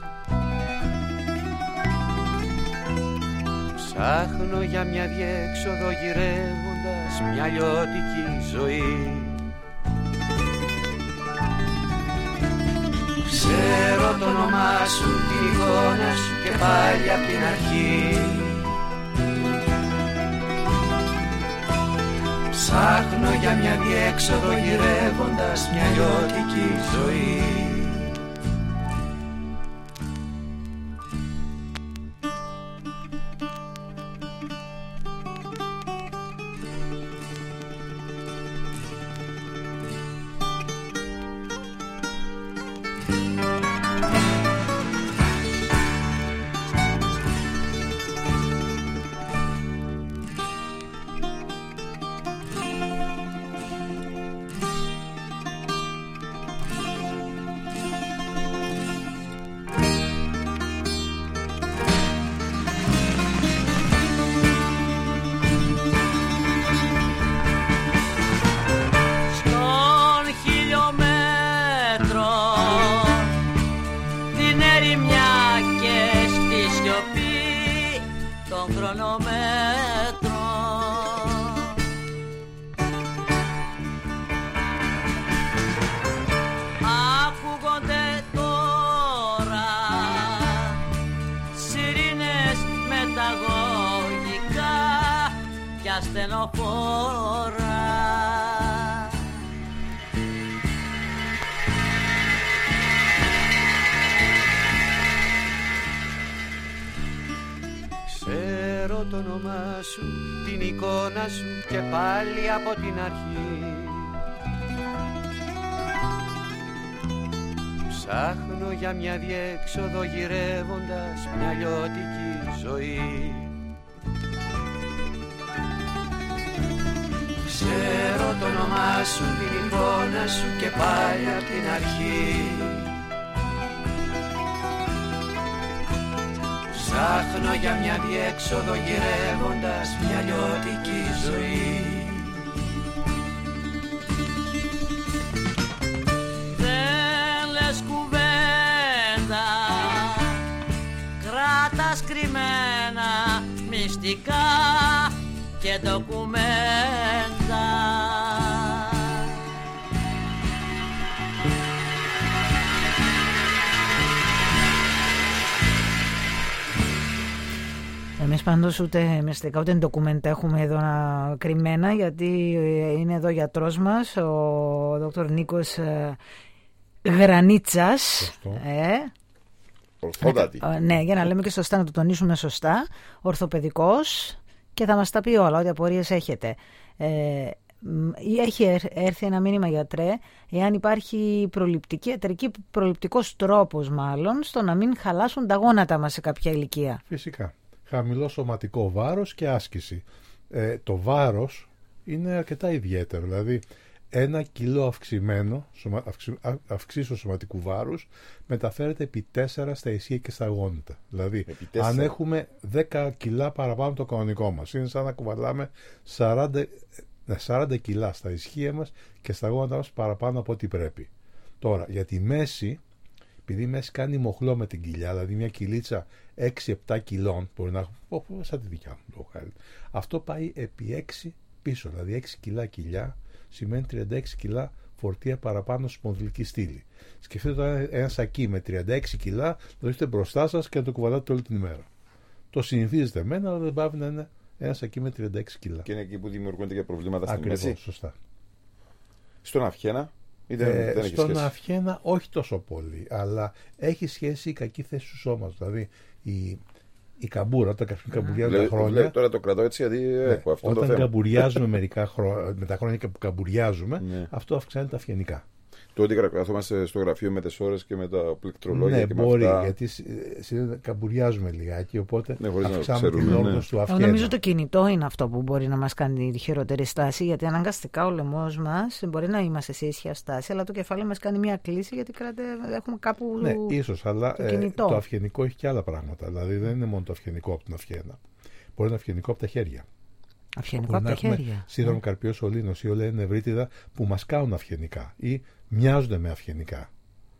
Ψάχνω για μια διέξοδο γυρεύοντας μια λιώτικη ζωή. Ξέρω το όνομά σου, την εικόνα σου και πάλι από την αρχή. Ψάχνω για μια διέξοδο γυρεύοντας μια λιώτικη ζωή. των χρονομέτρων. Ακούγονται τώρα σιρήνες μεταγωγικά και ασθενοφόρα. Ξέρω το όνομά σου, την εικόνα σου και πάλι από την αρχή. Ψάχνω για μια διέξοδο γυρεύοντας μια λιώτικη ζωή. Ξέρω το όνομά σου, την εικόνα σου και πάλι από την αρχή. Ψάχνω για μια διέξοδο γυρεύοντας μια λιώτικη ζωή. Δεν λες κουβέντα, κράτας κρυμμένα μυστικά και ντοκουμέντα. Εμείς πάντως ούτε μυστικά ούτε ντοκουμέντα έχουμε εδώ να κρυμμένα, γιατί είναι εδώ ο γιατρός μας, ο δόκτωρ Νίκος Γρανίτσας. Ε. Ορθότατη. Ε, ναι, για να λέμε και σωστά, να το τονίσουμε σωστά. Ορθοπαιδικός και θα μας τα πει όλα, ό,τι απορίες έχετε. Ε, έχει έρθει ένα μήνυμα, γιατρέ, εάν υπάρχει προληπτική, ιατρική προληπτικός τρόπος μάλλον, στο να μην χαλάσουν τα γόνατα μας σε κάποια ηλικία. Φυσικά. Χαμηλό σωματικό βάρος και άσκηση. Ε, το βάρος είναι αρκετά ιδιαίτερο. Δηλαδή, ένα κιλό αυξημένο, αυξη, αυξήσεως σωματικού βάρους μεταφέρεται επί τέσσερα στα ισχύα και στα γόνατα. Δηλαδή, αν έχουμε δέκα κιλά παραπάνω το κανονικό μας, είναι σαν να κουβαλάμε σαράντα, σαράντα κιλά στα ισχύα μας και στα γόνατα μας παραπάνω από ό,τι πρέπει. Τώρα, για τη μέση, επειδή η μέση κάνει μοχλό με την κοιλιά, δηλαδή μια κιλίτσα έξι επτά κιλών, μπορεί να έχω, σαν τη δικιά μου, αυτό πάει επί έξι πίσω, δηλαδή έξι κιλά κοιλιά σημαίνει τριάντα έξι κιλά φορτία παραπάνω σπονδυλική στήλη. Σκεφτείτε τώρα ένα σακί με τριάντα έξι κιλά, το έχετε μπροστά σας και να το κουβαλάτε όλη την ημέρα. Το συνηθίζετε εμένα, αλλά δεν πάβει να είναι ένα σακί με τριάντα έξι κιλά. Και είναι εκεί που δημιουργούνται και προβλήματα στην Ακριβώς, μέση. Σωστά. Στον αυχένα. Δεν, ε, δεν στον αυχένα όχι τόσο πολύ, αλλά έχει σχέση η κακή θέση του σώματος. Δηλαδή η, η καμπούρα, όταν καμπουριάζουμε τα χρόνια. Λέει, τώρα το κρατώ έτσι γιατί ναι, έχω αυτό όταν το θέμα. καμπουριάζουμε μερικά χρόνια, με τα χρόνια που καμπουριάζουμε, ναι. αυτό αυξάνει τα αυχενικά. Το ότι καθόμαστε στο γραφείο με τις ώρες και με τα πληκτρολόγια. Ναι, και μπορεί, με αυτά... γιατί καμπουριάζουμε λιγάκι, οπότε ναι, αυξάνουμε την όρδος ναι. του αυχένα. Νομίζω το κινητό είναι αυτό που μπορεί να μας κάνει τη χειρότερη στάση, γιατί αναγκαστικά ο λαιμός μας μπορεί να είμαστε σε ίσια στάση, αλλά το κεφάλι μας κάνει μια κλίση γιατί κράτε, έχουμε κάπου. Ναι, ίσως, αλλά το, ε, το αυχενικό έχει και άλλα πράγματα. Δηλαδή δεν είναι μόνο το αυχενικό από την αυχένα. Μπορεί να είναι αυχενικό από τα χέρια. Αυχενικό από τα χέρια. Σύνδρομο καρπιός σωλήνος ή ολέα νευρίτιδα που μας κάνουν αυχενικά ή μοιάζονται με αυχενικά.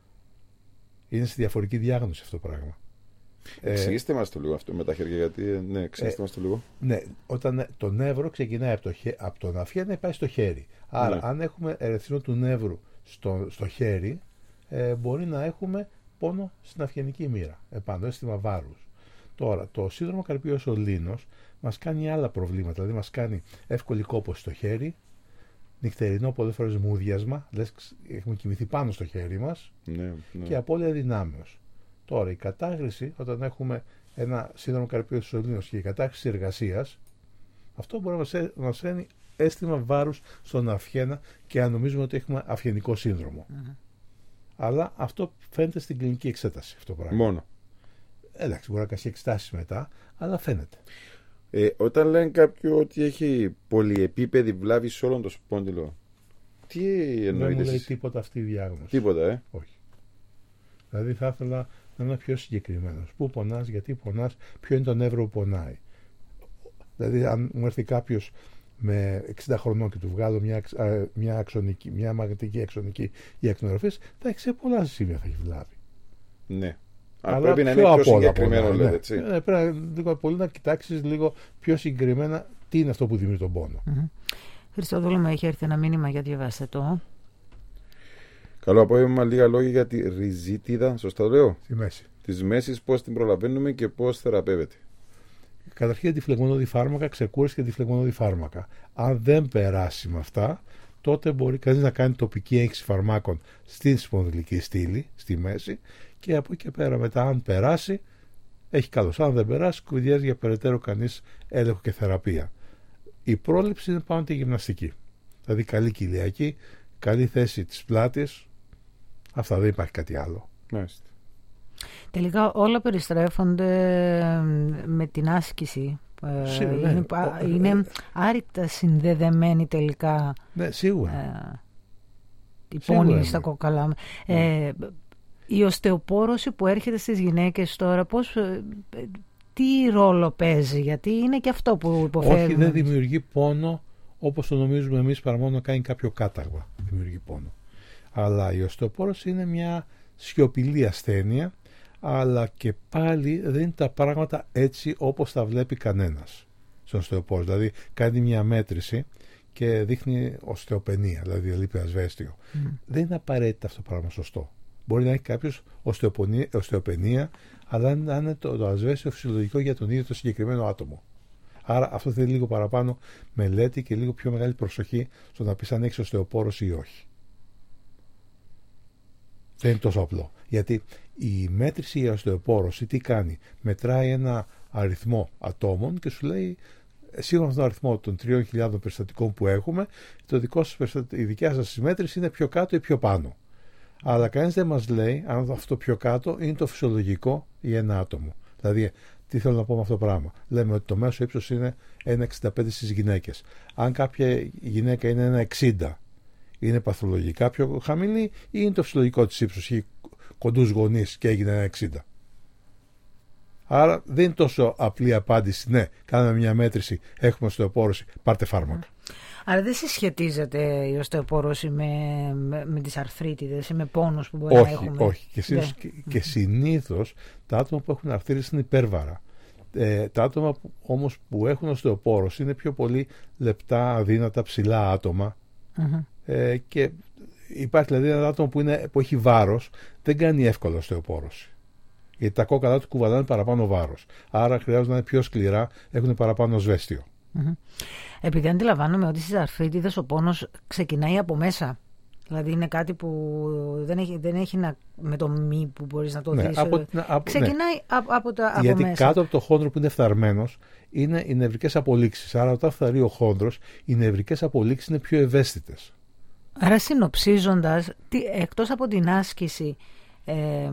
Είναι σε διαφορετική διάγνωση αυτό το πράγμα. Εξηγήστε μας το λίγο αυτό με τα χέρια, γιατί ναι, εξηγήστε ε, μας το λίγο. Ναι, όταν το νεύρο ξεκινάει από, το, από τον αυχένα και πάει στο χέρι. Άρα, ναι. αν έχουμε ερεθινό του νεύρου στο, στο χέρι, ε, μπορεί να έχουμε πόνο στην αυχενική μοίρα, επάνω, αίσθημα βάρους. Τώρα, το σύνδρομο καρπιός σωλήνος μας κάνει άλλα προβλήματα, δηλαδή μας κάνει εύκολη κόπωση στο χέρι, νυχτερινό πολλές φορές μούδιασμα, λες έχουμε κοιμηθεί πάνω στο χέρι μας ναι, ναι. και απώλεια δυνάμεως. Τώρα η κατάχρηση, όταν έχουμε ένα σύνδρομο καρπιός σωλήνος και η κατάχρηση εργασίας, αυτό μπορεί να μας φέρνει αίσθημα βάρους στον αυχένα και να νομίζουμε ότι έχουμε αυχενικό σύνδρομο. Mm-hmm. Αλλά αυτό φαίνεται στην κλινική εξέταση αυτό το πράγμα. Μόνο. Εντάξει, μπορεί να κάνει εξετάσεις μετά, αλλά φαίνεται. Ε, όταν λένε κάποιο ότι έχει πολυεπίπεδη βλάβη σε όλον το σπόντιλο, τι εννοείται? Δεν μου λέει τίποτα αυτή η διάγνωση. Τίποτα, ε. Όχι. Δηλαδή θα ήθελα να είμαι πιο συγκεκριμένος. Πού πονάς, γιατί πονάς, ποιο είναι το νεύρο που πονάει. Δηλαδή, αν μου έρθει κάποιος με εξήντα χρονών και του βγάλω μια, μια, αξονική, μια μαγνητική αξονική ή ακτινογραφής, θα έχει σε πολλά σημεία θα έχει βλάβη. Ναι. Αλλά πρέπει να είναι πιο συγκεκριμένο, λέτε, έτσι. Ναι, ναι, πρέπει λίγο πολύ να κοιτάξεις λίγο πιο συγκεκριμένα τι είναι αυτό που δημιουργεί τον πόνο. Mm-hmm. Χριστόδουλο, μου έχει έρθει ένα μήνυμα, για διαβάστε το. Καλό απόγευμα, λίγα λόγια για τη ριζίτιδα, σωστά το λέω. Τη μέση. Της μέσης, πώς την προλαβαίνουμε και πώς θεραπεύεται. Καταρχήν, αντιφλεγμονώδη φάρμακα, ξεκούραση και αντιφλεγμονώδη φάρμακα. Αν δεν περάσει με αυτά, τότε μπορεί κανείς να κάνει τοπική έγχυση φαρμάκων στην σπονδυλική στήλη, στη μέση, και από εκεί και πέρα μετά, αν περάσει, έχει καλώς. Αν δεν περάσει, κουβεντιάζει για περαιτέρω κανείς έλεγχο και θεραπεία. Η πρόληψη είναι πάνω τη γυμναστική. Δηλαδή, καλή κοιλιακή, καλή θέση της πλάτης. Αυτά, δεν υπάρχει κάτι άλλο. Μάλιστα. Τελικά όλα περιστρέφονται με την άσκηση. Σίγουρα, είναι, ναι. είναι άρρηκτα συνδεδεμένοι τελικά. Ναι, σίγουρα. Ε, η πόνη στα κόκαλα. Ε, η οστεοπόρωση που έρχεται στις γυναίκες τώρα, πώς, τι ρόλο παίζει, γιατί είναι και αυτό που υποφέρουμε. Όχι, δεν δημιουργεί πόνο όπως το νομίζουμε εμείς, παρά μόνο να κάνει κάποιο κάταγμα. Δημιουργεί πόνο. Αλλά η οστεοπόρωση είναι μια σιωπηλή ασθένεια, αλλά και πάλι δεν είναι τα πράγματα έτσι όπως τα βλέπει κανένας στον οστεοπόρο. Δηλαδή κάνει μια μέτρηση και δείχνει οστεοπενία, δηλαδή λείπει ασβέστιο. Mm. Δεν είναι απαραίτητα αυτό το πράγμα σωστό. Μπορεί να έχει κάποιος οστεοπενία, αλλά να είναι το, το ασβέστιο φυσιολογικό για τον ίδιο το συγκεκριμένο άτομο. Άρα αυτό θέλει λίγο παραπάνω μελέτη και λίγο πιο μεγάλη προσοχή στο να πεις αν έχεις οστεοπόρωση ή όχι. Δεν είναι τόσο απλό. Γιατί η μέτρηση για οστεοπόρωση τι κάνει? Μετράει ένα αριθμό ατόμων και σου λέει, σύμφωνα με τον αριθμό των τριών χιλιάδων περιστατικών που έχουμε, το δικό σας, η δικιά σας μέτρηση είναι πιο κάτω ή πιο πάνω. Αλλά κανείς δεν μας λέει αν αυτό πιο κάτω είναι το φυσιολογικό για ένα άτομο. Δηλαδή, τι θέλω να πω με αυτό το πράγμα? Λέμε ότι το μέσο ύψος είναι ένα κόμμα εξήντα πέντε στις γυναίκες. Αν κάποια γυναίκα είναι ένα κόμμα εξήντα, είναι παθολογικά πιο χαμηλή ή είναι το φυσιολογικό της ύψος? Έχει κοντούς γονείς και έγινε ένα εξήντα. Άρα δεν είναι τόσο απλή απάντηση. Ναι, κάναμε μια μέτρηση, έχουμε οστεοπόρωση, πάρτε φάρμακα. Άρα δεν συσχετίζεται η οστεοπόρωση με, με, με τις αρθρίτιδες ή με πόνους που μπορεί όχι, να έχουμε? Όχι, και, συνήθως, και, και συνήθως τα άτομα που έχουν αρθρίτιδες είναι υπέρβαρα. Ε, τα άτομα που, όμως που έχουν οστεοπόρωση είναι πιο πολύ λεπτά, αδύνατα, ψηλά άτομα. Mm-hmm. Ε, και υπάρχει δηλαδή ένα άτομο που, είναι, που έχει βάρος, δεν κάνει εύκολα οστεοπόρωση. Γιατί τα κόκαλά του κουβαλάνε παραπάνω βάρος. Άρα χρειάζεται να είναι πιο σκληρά, έχουν παραπάνω σβέστιο. Mm-hmm. Επειδή αντιλαμβάνομαι ότι στις αρθρίτιδες ο πόνος ξεκινάει από μέσα. Δηλαδή είναι κάτι που δεν έχει, δεν έχει να, με το μη που μπορείς να το ναι, δεις. Από, από, ξεκινάει ναι. από, από, τα, από Γιατί μέσα. κάτω από το χόντρο που είναι φθαρμένος είναι οι νευρικές απολύξεις. Άρα όταν φθαρεί ο χόντρος, οι νευρικές απολύξεις είναι πιο ευαίσθητες. Άρα συνοψίζοντας, τι, εκτός από την άσκηση ε,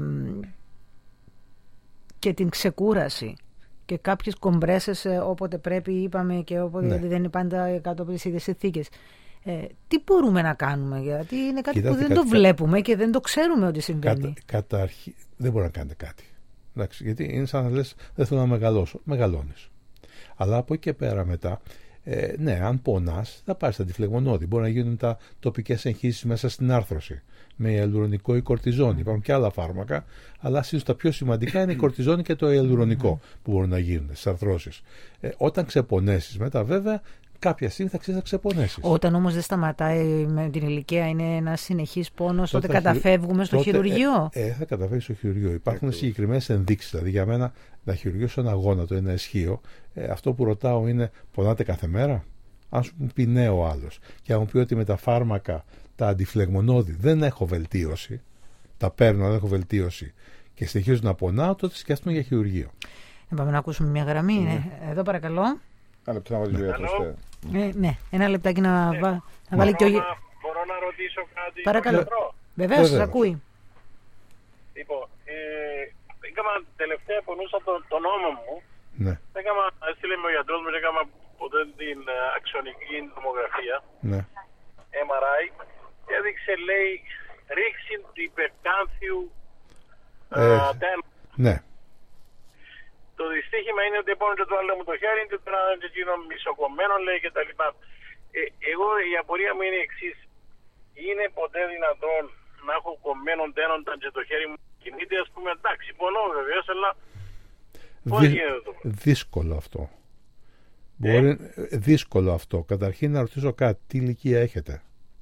και την ξεκούραση και κάποιες κομπρέσες όποτε πρέπει, είπαμε, και όποτε ναι. δεν είναι πάντα κάτω από τις ίδιες συνθήκες, ε, τι μπορούμε να κάνουμε? Γιατί είναι κάτι Κοιτάτε, που δεν κα... το βλέπουμε και δεν το ξέρουμε ότι συμβαίνει. Κατα... Καταρχή δεν μπορεί να κάνετε κάτι. Εντάξει, γιατί είναι σαν να λες δεν θέλω να μεγαλώσω. Μεγαλώνεις. Αλλά από εκεί και πέρα μετά, ε, ναι, αν πονάς θα πάρεις τα αντιφλεγμονώδη. Μπορεί να γίνουν τα τοπικές εγχύσεις μέσα στην άρθρωση με ιαλουρονικό ή κορτιζόνη. Υπάρχουν και άλλα φάρμακα, αλλά συνήθως τα πιο σημαντικά είναι η κορτιζόνη και το ιαλουρονικό που μπορούν να γίνουν στις αρθρώσεις. Ε, όταν ξεπονέσεις μετά, βέβαια, κάποια στιγμή θα ξέρεις να ξεπονέσεις. Όταν όμως δεν σταματάει με την ηλικία, είναι ένα συνεχής πόνος, τότε, τότε καταφεύγουμε στο τότε, χειρουργείο. Ε, ε, θα καταφεύγει στο χειρουργείο. Υπάρχουν συγκεκριμένες ενδείξεις. Δηλαδή, για μένα, να χειρουργήσω ένα γόνατο, ένα ισχύο, ε, αυτό που ρωτάω είναι, πονάτε κάθε μέρα? Αν σου πει ναι ο άλλος, και αν μου πει ότι με τα φάρμακα, τα αντιφλεγμονώδη δεν έχω βελτίωση, τα παίρνω, δεν έχω βελτίωση και συνεχίζω να πονάω, τότε σκέφτομαι για χειρουργείο. Ε, πάμε να ακούσουμε μια γραμμή. Mm. Ε, εδώ παρακαλώ. Ένα λεπτό να βάλει ο γιατρός. Ε, ναι, ένα λεπτάκι να, ε, βα... να βάλει και ο γιατρός. Μπορώ να ρωτήσω κάτι? Παρακαλώ. Βεβαίως, σας ακούει. Λοιπόν, ε, έκανα τελευταία πονούσα τον, τον νόμο μου. Ναι. Έκανα, έστειλε με ο γιατρός μου, έκανα ποτέ την αξιονική τομογραφία. Ναι. εμ αρ άι. Και έδειξε, λέει, ρήξη του υπερκάνθιου ε, τέμα. Ναι. Το δυστύχημα είναι ότι επόμενο το άλλο μου το χέρι και τώρα είναι εκείνο μισοκομμένο, λέει, και τα λοιπά. Ε, εγώ η απορία μου είναι η εξής. Είναι ποτέ δυνατόν να έχω κομμένο τένονταν και το χέρι μου κινείται, ας πούμε, εντάξει, πονώ βεβαίως, αλλά πώς Δυ... γίνεται το πράγμα. Δύσκολο αυτό. Μπορεί... Ε? Δύσκολο αυτό. Καταρχήν να ρωτήσω κάτι, τι ηλικία έχετε?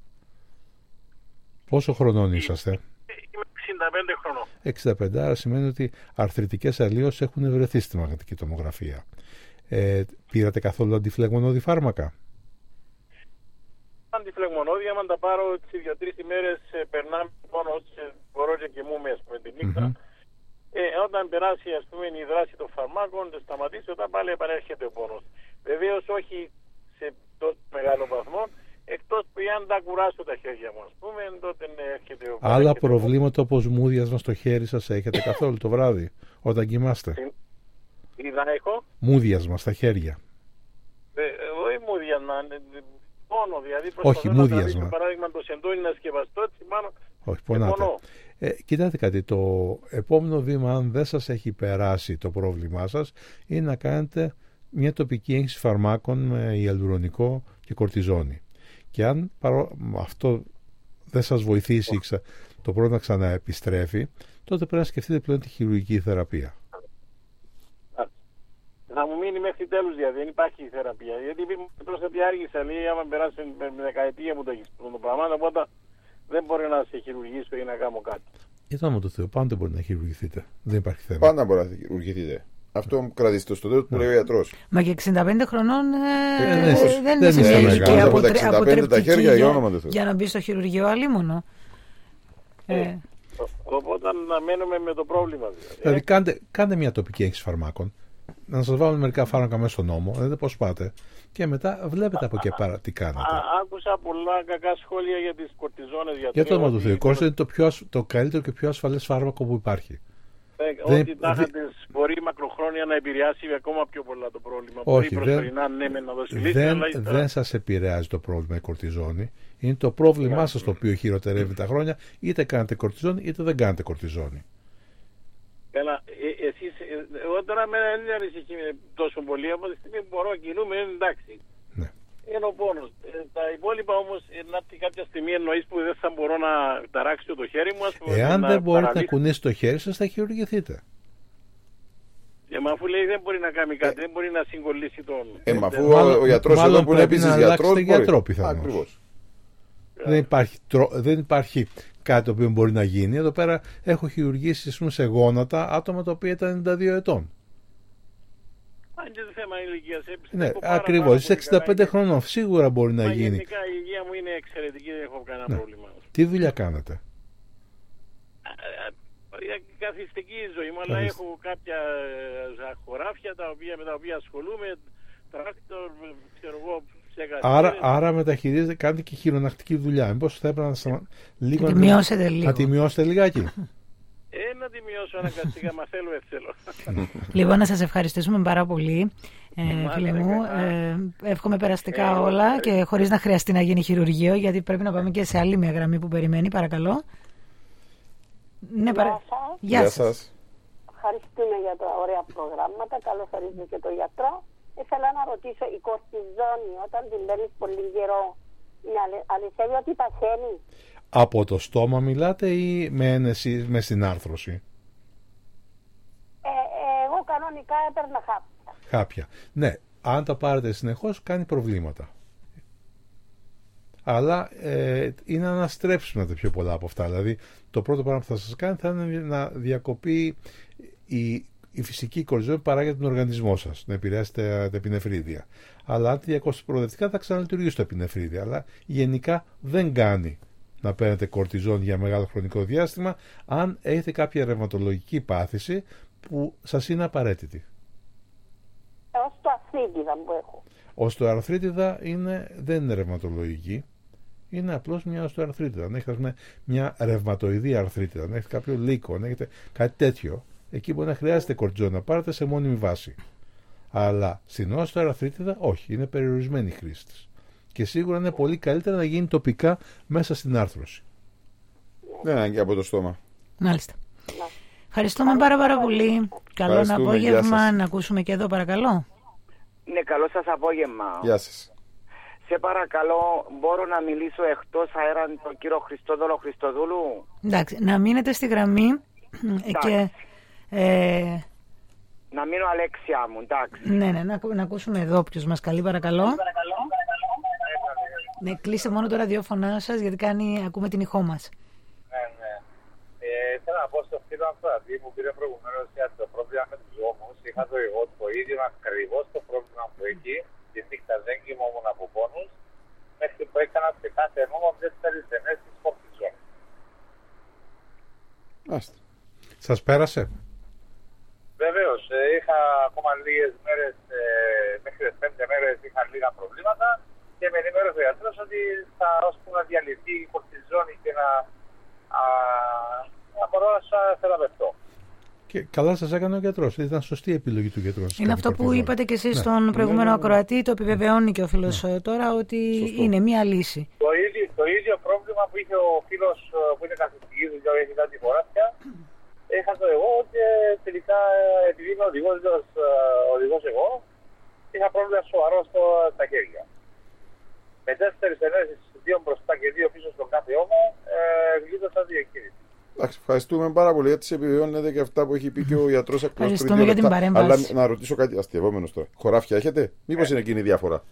Πόσο χρονών είσαστε? Είμαι εξήντα πέντε χρονών. εξήντα πέντε, άρα σημαίνει ότι αρθριτικές αλλίως έχουν βρεθεί στη μαγνητική τομογραφία. Ε, πήρατε καθόλου αντιφλεγμονώδη φάρμακα? Αντιφλεγμονώδη, άμα τα πάρω τις δύο-τρεις ημέρες, ε, περνάμε μόνο μπορώ και κοιμούμε, ας πούμε, τη νύχτα. Mm-hmm. Ε, όταν περάσει, ας πούμε, η δράση των φαρμάκων, το σταματήσει, όταν πάλι επανέρχεται ο πόνος. Βεβαίως όχι σε τόσο μεγάλο βαθμό, εκτός που αν τα κουράσω τα χέρια μου, ας πούμε, τότε έρχεται ο πόνος. Άλλα προβλήματα όπως μούδιασμα στο χέρι σας έχετε καθόλου το βράδυ, όταν κοιμάστε? Τι θα έχω? Μούδιασμα στα χέρια. Ε, όχι μούδιασμα, πόνο, δηλαδή όχι, μούδιασμα. Για παράδειγμα το σεντόνι να σκευαστώ, έτσι πάνω. Όχι, πονάτε. Ε, κοιτάτε κάτι, το επόμενο βήμα, αν δεν σας έχει περάσει το πρόβλημά σας, είναι να κάνετε μια τοπική έγχυση φαρμάκων με ιαλουρονικό και κορτιζόνη. Και αν παρό... αυτό δεν σας βοηθήσει, το πρόβλημα ξαναεπιστρέφει, τότε πρέπει να σκεφτείτε πλέον τη χειρουργική θεραπεία. Θα μου μείνει μέχρι τέλους, δηλαδή δεν υπάρχει θεραπεία. Γιατί τόσο ότι άργησα, λέει, άμα περάσει με δεκαετία που το έχεις το πράγμα, οπότε δεν μπορεί να σε χειρουργήσω ή να κάνω κάτι. Για το όνομα του Θεού, πάντα μπορεί να χειρουργηθείτε. Δεν υπάρχει θέμα. Πάντα μπορεί να χειρουργηθείτε. Αυτό κρατήστε στο τέλος που λέει ο γιατρός. Μα και εξήντα πέντε χρονών ε, ε, ε, δεν είναι σε μια ηλικία αποτρεπτική για, για να μπει στο χειρουργείο αλίμονο. Ε, ε. Οπότε να μένουμε με το πρόβλημα. Δηλαδή, δηλαδή κάντε, κάντε μια τοπική έγχυση φαρμάκων. Να σας βάλουν μερικά φάρμακα μέσα στον νόμο, δείτε πώς πάτε. Και μετά βλέπετε από εκεί πέρα τι κάνετε. Α, άκουσα πολλά κακά σχόλια για τις κορτιζόνες. Για, για το όνομα του Θεού. Η κορτιζόνη είναι το, πιο, το καλύτερο και πιο ασφαλές φάρμακο που υπάρχει. Ε, δεν, ότι τάχα δε... μπορεί μακροχρόνια να επηρεάσει ακόμα πιο πολλά το πρόβλημα. Όχι, μπορεί προσωρινά ναι, με να δώσει λύση. Δεν, δεν σας επηρεάζει το πρόβλημα η κορτιζόνη. Είναι το πρόβλημά σας το οποίο χειροτερεύει τα χρόνια. Είτε κάνετε κορτιζόνη είτε δεν κάνετε κορτιζόνη. Καλά, ε, εσείς, εγώ τώρα με δεν ανησυχεί τόσο πολύ, από τη στιγμή που μπορώ να κινούμε, είναι εντάξει. Ναι. Είναι ο πόνος. Ε, τα υπόλοιπα όμως, να έρθει κάποια στιγμή εννοείς που δεν θα μπορώ να ταράξω το χέρι μου. Ας πούμε, εάν να δεν μπορείτε παραλύσω. να κουνήσετε το χέρι σας, θα χειρουργηθείτε. Ε, μα αφού λέει δεν μπορεί να κάνει κάτι, ε, δεν μπορεί να συγκολλήσει τον... Ε, μα αφού μάλλον, ο γιατρός εδώ που είναι επίσης γιατρός, γιατρό πιθανώς. Δεν υπάρχει, τρο, δεν υπάρχει κάτι το οποίο μπορεί να γίνει. Εδώ πέρα έχω χειρουργήσει σε γόνατα άτομα τα οποία ήταν ενενήντα δύο ετών. Αν και το θέμα ηλικίας, ναι, ακριβώς. Είσαι εξήντα πέντε χρονών. Σίγουρα μπορεί να μα γίνει. Γενικά η υγεία μου είναι εξαιρετική, δεν έχω κανένα ναι. πρόβλημα. Τι δουλειά κάνετε? Για καθιστική ζωή μου, αλλά έχω κάποια χωράφια τα οποία, με τα οποία ασχολούμαι, τράκτορ, ξέρω εγώ. Άρα, άρα μεταχειρίζετε, κάνετε και χειρονακτική δουλειά. Μήπως θα έπρεπε να, σταμα... λίγο να, τη μειώσετε λίγο. να τη μειώσετε λιγάκι. Ε, να τη μειώσω αναγκαστικά, μα θέλω, θέλω. Λοιπόν, να σας ευχαριστήσουμε πάρα πολύ, ε, φίλε μου. Ε, εύχομαι περαστικά ε, όλα ε, και χωρίς να χρειαστεί να γίνει χειρουργείο, γιατί πρέπει να πάμε και σε άλλη μια γραμμή που περιμένει, παρακαλώ. Ναι, παρα... Γεια σας. Γεια σας. Ευχαριστούμε για τα ωραία προγράμματα. Καλώς ορίζετε και τον γιατρό. Ήθελα να ρωτήσω, η κορτιζόνη όταν την παίρνεις πολύ καιρό, είναι αληθεύει ότι παθαίνει? Από το στόμα μιλάτε ή με ένεση, με συνάρθρωση? Ε, ε, εγώ κανονικά έπαιρνα χάπια. Χάπια. Ναι, αν τα πάρετε συνεχώς κάνει προβλήματα. Αλλά ε, είναι αναστρέψιμα πιο πολλά από αυτά. Δηλαδή το πρώτο πράγμα που θα σας κάνει θα είναι να διακοπεί η η φυσική κορτιζόνη παράγεται τον οργανισμό σας, να επηρεάσετε τα επινεφρίδια. Αλλά αν τη διακόψετε προοδευτικά θα ξαναλειτουργήσει το επινεφρίδια. Αλλά γενικά δεν κάνει να παίρνετε κορτιζόνη για μεγάλο χρονικό διάστημα, αν έχετε κάποια ρευματολογική πάθηση που σας είναι απαραίτητη. Ως το αρθρίτιδα που έχω. Ως το αρθρίτιδα είναι, δεν είναι ρευματολογική. Είναι απλώς μια οστεοαρθρίτιδα. Αν έχετε μια ρευματοειδή αρθρίτιδα, αν έχετε κάποιο λύκο, αν έχετε κάτι τέτοιο, εκεί μπορεί να χρειάζεται κορτιζόνη να πάρετε σε μόνιμη βάση. Αλλά στην οστεοαρθρίτιδα όχι, είναι περιορισμένη η χρήση της. Και σίγουρα είναι πολύ καλύτερα να γίνει τοπικά μέσα στην άρθρωση. Δεν είναι και από το στόμα. Μάλιστα. Ευχαριστούμε πάρα πάρα πολύ. Καλό απόγευμα. Να ακούσουμε και εδώ, παρακαλώ. Ναι, καλό σας απόγευμα. Γεια σας. Σε παρακαλώ, μπορώ να μιλήσω εκτός αέρα τον κύριο Χριστόδωλο Χριστοδούλου? Εντάξει, να μείνετε στη γραμμή. και, ε, να μείνω Αλέξια μου, εντάξει. Ναι, ναι, να, να ακούσουμε εδώ ποιος μας καλεί, παρακαλώ. Παρακαλώ. Ναι, κλείστε μόνο το ραδιόφωνο σας, γιατί κάνει, ακούμε την ηχό μας. Ναι, ναι. Ε, θέλω να πω στο φίλο Αφραδί που πήρε προηγουμένως για το πρόβλημα με τους ώμους. Είχα το εγώ το ίδιο ακριβώς το πρόβλημα που έχει. Τη νύχτα δεν κοιμόμουν από πόνους. Μέχρι που έκανα σε κάθε νόμο τέσσερις ενέσεις κορτιζόν. Άστε. Σας πέρασε? Βεβαίως. Ε, είχα ακόμα λίγες μέρες, ε, μέχρι τις πέντε μέρες είχα λίγα προβλήματα. Και με ενημέρωσε ο γιατρός ότι θα ώσπου να διαλυθεί η κορτιζόνη και να, α, να μπορώ να θεραπευτώ. Και καλά σας έκανε ο γιατρός. Ήταν σωστή η επιλογή του γιατρού. Είναι αυτό που είπατε και εσείς ναι. στον προηγούμενο ναι, ναι, ναι. ακροατή. Το επιβεβαιώνει και ο φίλος ναι. τώρα ότι Σωστό. είναι μία λύση. Το ίδιο, το ίδιο πρόβλημα που είχε ο φίλος που είναι καθηγητής, δηλαδή έχει κάτι χωράφια, είχα το εγώ και τελικά επειδή είμαι οδηγός, οδηγός εγώ, είχα πρόβλημα σοβαρό στα χέρια. Με τέσσερις ενέσεις, δύο μπροστά και δύο πίσω στον κάθε ώμο, ε, γλίτωσα διακίνηση. Εντάξει, ευχαριστούμε πάρα πολύ γιατί επιβεβαιώνετε και αυτά που έχει πει και ο γιατρός εκτός Ευχαριστούμε για την παρέμβαση. Αλλά να ρωτήσω κάτι αστειευόμενος τώρα. Χωράφια έχετε? Μήπως είναι εκείνη η διαφορά?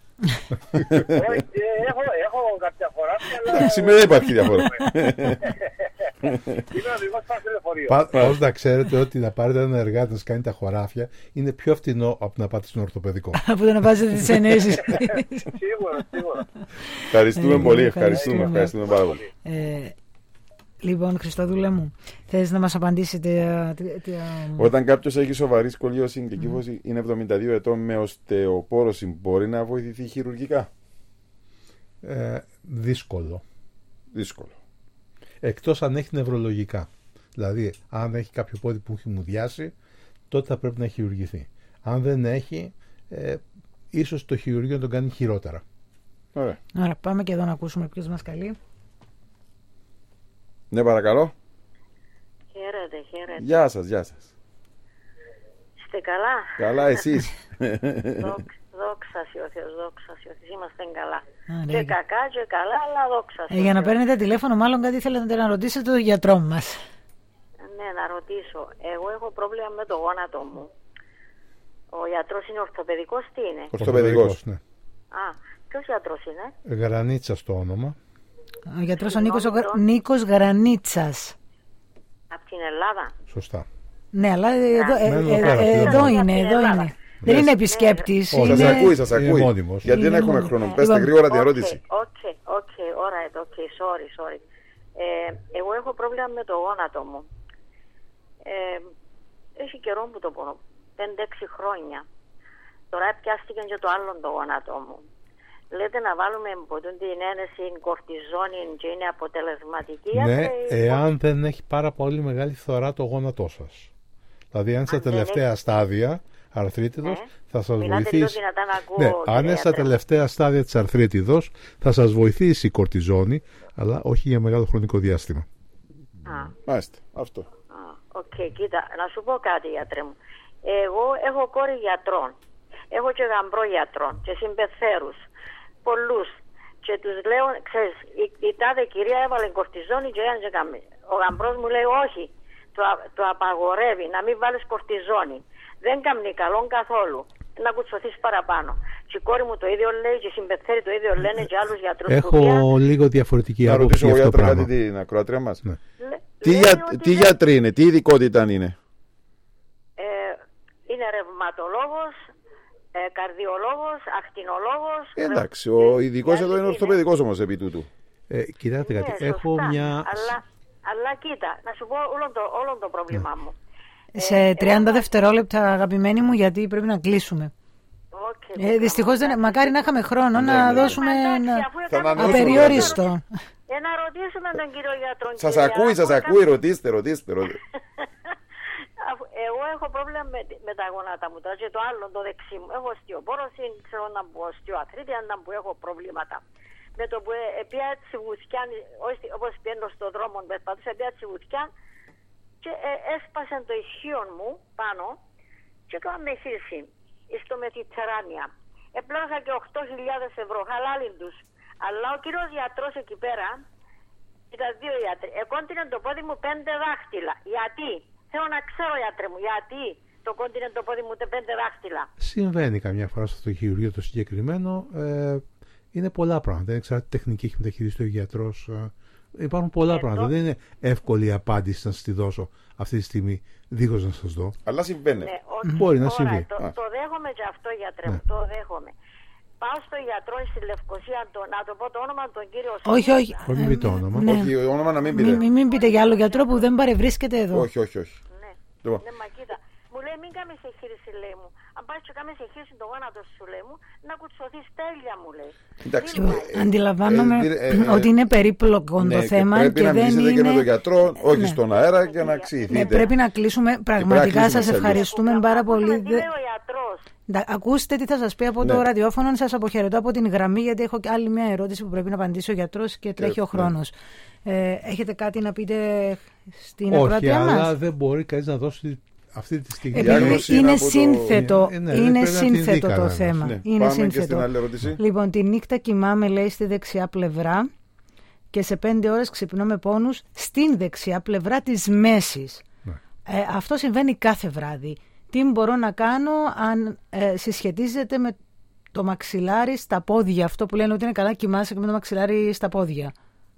έχω, έχω κάποια χωράφια, αλλά... Εντάξει, δεν υπάρχει διαφορά. Είμαι οδηγός πάνω τηλεφορείο. Πώς να ξέρετε ότι να πάρετε έναν εργάτη να σας κάνει τα χωράφια είναι πιο φτηνό από να πάτε στον ορθοπαιδικό. Από το να βάζετε τις ενέσεις. Σίγουρα, σίγουρα. Ευχαριστούμε πολύ, ευχαριστούμε, ευχαριστούμε πάρα πολύ. Λοιπόν, Χριστόδουλε μου, θες να μας απαντήσετε... Όταν κάποιος έχει σοβαρή σκολίωση και κύφωση, είναι εβδομήντα δύο ετών με οστεοπόρωση, μπορεί να βοηθηθεί χειρουργικά? Ε, δύσκολο. Δύσκολο. Εκτός αν έχει νευρολογικά. Δηλαδή, αν έχει κάποιο πόδι που έχει μουδιάσει, τότε θα πρέπει να χειρουργηθεί. Αν δεν έχει, ε, ίσως το χειρουργείο να τον κάνει χειρότερα. Ωραία. Ωραία, πάμε και εδώ να ακούσουμε ποιος μας καλεί. Ναι, παρακαλώ. Χαίρετε, χαίρετε. Γεια σας, γεια σας. Είστε καλά? Καλά, εσείς? Δόξα σοι ο Θεός, δόξα σοι ο Θεός, είμαστε καλά. Α, και κακά και καλά, αλλά δόξα σοι. Ε, για να παίρνετε τηλέφωνο, μάλλον κάτι θέλετε να ρωτήσετε τον γιατρό μας. Ναι, να ρωτήσω. Εγώ έχω πρόβλημα με το γόνατο μου. Ο γιατρός είναι ορθοπαιδικός, τι είναι? Ορθοπαιδικός, ναι. Α, ποιος γιατρός είναι? Γρανίτσα στο όνομα. Ο γιατρός ο Νίκος, ο Γρα... Νίκος Γρανίτσας. Από την Ελλάδα. Σωστά. Ναι, αλλά εδώ, ε, ε, ε, ε, εδώ είναι, εδώ είναι. Δεν είναι επισκέπτης. Σας ακούει, σας ακούει. Γιατί δεν έχουμε χρόνο. Πέστε γρήγορα την ερώτηση. Οκ, οκ, alright, οκ, sorry, sorry. Εγώ έχω πρόβλημα με το γόνατο μου. Έχει καιρό που το πονώ, πέντε έξι χρόνια. Τώρα πιάστηκε και το άλλο το γόνατο μου. Λέτε να βάλουμε την ένεση κορτιζόνη και είναι αποτελεσματική? Ναι, εάν δεν έχει πάρα πολύ μεγάλη φθορά το γόνατό σας. Δηλαδή αν στα τελευταία έχει... στάδια αρθρίτιδος ε? θα σας Μιλάτε βοηθήσει. Να ακούω, ναι, αν είναι στα τελευταία στάδια της αρθρίτιδος θα σας βοηθήσει η κορτιζόνη, αλλά όχι για μεγάλο χρονικό διάστημα. Μάλιστα, αυτό. Οκ, okay, κοίτα, να σου πω κάτι, γιατρέ μου. Εγώ έχω κόρη γιατρών. Έχω και γαμπρό γιατρών και συμπεθέρους. Πολλούς. Και τους λέω, ξέρεις, η, η τάδε κυρία έβαλε κορτιζόνη και έκανε καμί. Ο γαμπρός μου λέει όχι, το, το απαγορεύει να μην βάλεις κορτιζόνη. Δεν κάνει καλό καθόλου. Να κουτσωθείς παραπάνω. Και η κόρη μου το ίδιο λέει και οι συμπεθέροι το ίδιο λένε και άλλους γιατρούς. Έχω λίγο διαφορετική άποψη. Να ρωτήσω εγώ γιατρέ κάτι την ακροάτρια μας. Ναι. Λε, τι για, τι δεν... γιατροί είναι, τι ειδικότητα είναι? Ε, είναι ρευματολόγος, Ε, καρδιολόγος, ακτινολόγος. Εντάξει, ο ειδικός εδώ είναι ορθοπαιδικός όμως επί τούτου. Ε, κοιτάξτε κάτι, ναι, έχω σωστά, μια... Αλλά, αλλά κοίτα, να σου πω όλο το, όλο το πρόβλημά μου. Σε ε, τριάντα ε, δευτερόλεπτα αγαπημένοι μου, γιατί πρέπει να κλείσουμε. Okay, ε, δυστυχώς δεν, μακάρι να είχαμε χρόνο ναι, να ναι, δώσουμε ένα απεριόριστο. Ε, να ρωτήσουμε τον κύριο γιατρό. Σας ακούει, σας ακούει, ρωτήστε, ρωτήστε. Εγώ έχω πρόβλημα με, με τα γόνατα μου τώρα και το άλλο το δεξί μου. Έχω οστεοπόρωση, ξέρω να μπω οστεοαθρίτιδα, να μπω έχω προβλήματα. Με το που ε, πια έτσι βουθιά, όπως πιένω στον δρόμο, περπατούσα πια έτσι βουθιά και ε, έσπασε το ηχείο μου πάνω και το με χύσει στο Μεδιτεράνια. Επλώσα και οκτώ χιλιάδες ευρώ, χαλάλιν τους. Αλλά ο κύριος γιατρός εκεί πέρα, ήταν δύο γιατροί, εκόντυνε το πόδι μου πέντε δάχτυλα. Γιατί? Θέλω να ξέρω, γιατρέ μου, γιατί το κόντι είναι το πόδι μου ούτε πέντε δάχτυλα. Συμβαίνει καμιά φορά στο χειρουργείο το συγκεκριμένο. Ε, είναι πολλά πράγματα. Δεν ξέρω τι τεχνική έχει μεταχειριστεί ο γιατρός. Ε, υπάρχουν πολλά Εδώ... πράγματα. Δεν είναι εύκολη η απάντηση να σας τη δώσω αυτή τη στιγμή, δίχως να σας δω. Αλλά συμβαίνει. Ναι, όχι, μπορεί να τώρα, συμβεί. Το, το δέχομαι και αυτό, γιατρέ μου, ναι. Το δέχομαι. Πάω στο γιατρό στη Λευκοσία, το, να το πω το όνομα του κύριο Σίμωνα. Όχι, όχι. Όχι, μην πείτε το όνομα. Ναι. Όχι, όνομα να μην πείτε. Μην, μην πείτε για άλλο γιατρό που δεν παρευρίσκεται εδώ. Όχι, όχι, όχι. Ναι, λοιπόν. Ναι, μα κοίτα. Μου λέει μην κάνεις εγχείρηση, λέει μου. Αν πας και κάνεις εγχείρηση το γόνατο σου, λέει μου, να κουτσωθείς τέλεια, μου λέει. Εντάξει, ε, αντιλαμβάνομαι ε, ε, ε, ότι είναι περίπλοκο ναι, το θέμα και, και να δεν είναι... και με τον γιατρό, όχι ναι. στον αέρα και να ξυηθείτε. Ναι, πρέπει να κλείσουμε. Πραγματικά σας ευχαριστούμε πάρα πολύ. Τι λέει ο γιατρός. Ακούστε τι θα σας πει από ναι. το ραδιόφωνο. Σας αποχαιρετώ από την γραμμή, γιατί έχω άλλη μια ερώτηση που πρέπει να απαντήσει ο γιατρός και τρέχει και, ο χρόνος. Ναι. Ε, έχετε κάτι να πείτε στην ακροατία μας? Όχι, αλλά δεν μπορεί κανείς να δώσει αυτή τη στιγμή. Επειδή είναι σύνθετο, το... είναι, είναι σύνθετο το θέμα. Ναι. Είναι Πάμε σύνθετο. Και στην άλλη ερώτηση. Λοιπόν, τη νύχτα κοιμάμαι, λέει, στη δεξιά πλευρά και σε πέντε ώρες ξυπνώ με πόνους στην δεξιά πλευρά της μέσης. Ναι. Ε, αυτό συμβαίνει κάθε βράδυ. Τι μπορώ να κάνω αν ε, συσχετίζεται με το μαξιλάρι στα πόδια? Αυτό που λένε ότι είναι καλά κοιμάσαι και με το μαξιλάρι στα πόδια.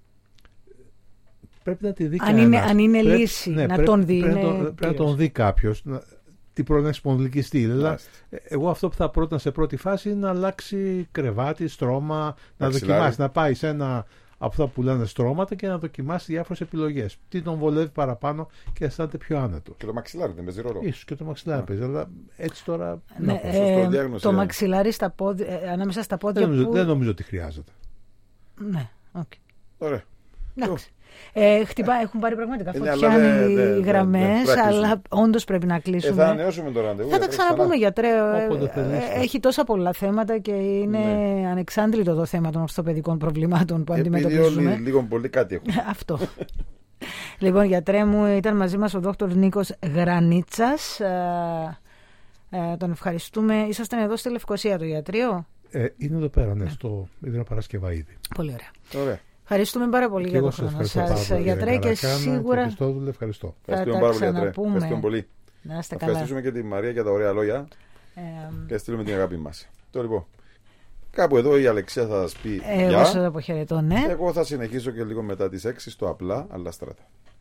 Πρέπει να τη δει αν είναι, αν είναι πρέπει, λύση, ναι, να πρέπει, τον δει. Πρέπει, είναι να, τον, πρέπει να τον δει κάποιος, την πρώην σπονδυλική στήλη. Δηλαδή, εγώ αυτό που θα πρότεινα σε πρώτη φάση είναι να αλλάξει κρεβάτι, στρώμα, να δοκιμάσει, να πάει σε ένα από αυτά που λένε στρώματα και να δοκιμάσει διάφορες επιλογές. Τι τον βολεύει παραπάνω και αισθάνεται πιο άνετο. Και το μαξιλάρι δεν παίζει ρόλο. Ίσως και το μαξιλάρι yeah. παίζει, αλλά έτσι τώρα. Ναι, ε, το, το μαξιλάρι στα πόδια, ε, ανάμεσα στα πόδια. Δεν νομίζω, που... δεν νομίζω ότι χρειάζεται. Ναι, οκ. Okay. Ωραία. Εντάξει. Ε, χτυπά, έχουν πάρει πραγματικά φωτιά οι γραμμές, αλλά όντως πρέπει να κλείσουμε. Ε, θα ανανεώσουμε το ραντεβού. Θα τα ξαναπούμε, γιατρέ. Ε, έχει τόσα πολλά θέματα και είναι ναι. ανεξάντλητο το θέμα των ορθοπαιδικών προβλημάτων που Επειδή αντιμετωπίζουμε. Όλοι λίγο πολύ κάτι έχουν. Αυτό. Λοιπόν, γιατρέ μου, ήταν μαζί μας ο δόκτωρ Νίκος Γρανίτσας. Ε, ε, τον ευχαριστούμε. Ήσασταν εδώ στη Λευκοσία το γιατρείο. Ε, είναι εδώ πέρα, ναι, στο Ίδρυμα Παρασκευαΐδη. Πολύ ωραία. Ωραία. Ευχαριστούμε πάρα πολύ και για το χρόνο σας, γιατρέ, και σίγουρα και ευχαριστώ. θα τα ξαναπούμε. Ευχαριστούμε πολύ. Να είστε καλά. Ευχαριστούμε και τη Μαρία για τα ωραία λόγια ε, και στείλουμε την αγάπη μας. Τώρα λοιπόν, κάπου εδώ η Αλεξία θα σας πει ε, εγώ σας αποχαιρετώ, ναι. Εγώ θα συνεχίσω και λίγο μετά τις έξι στο απλά αλλά στράτα.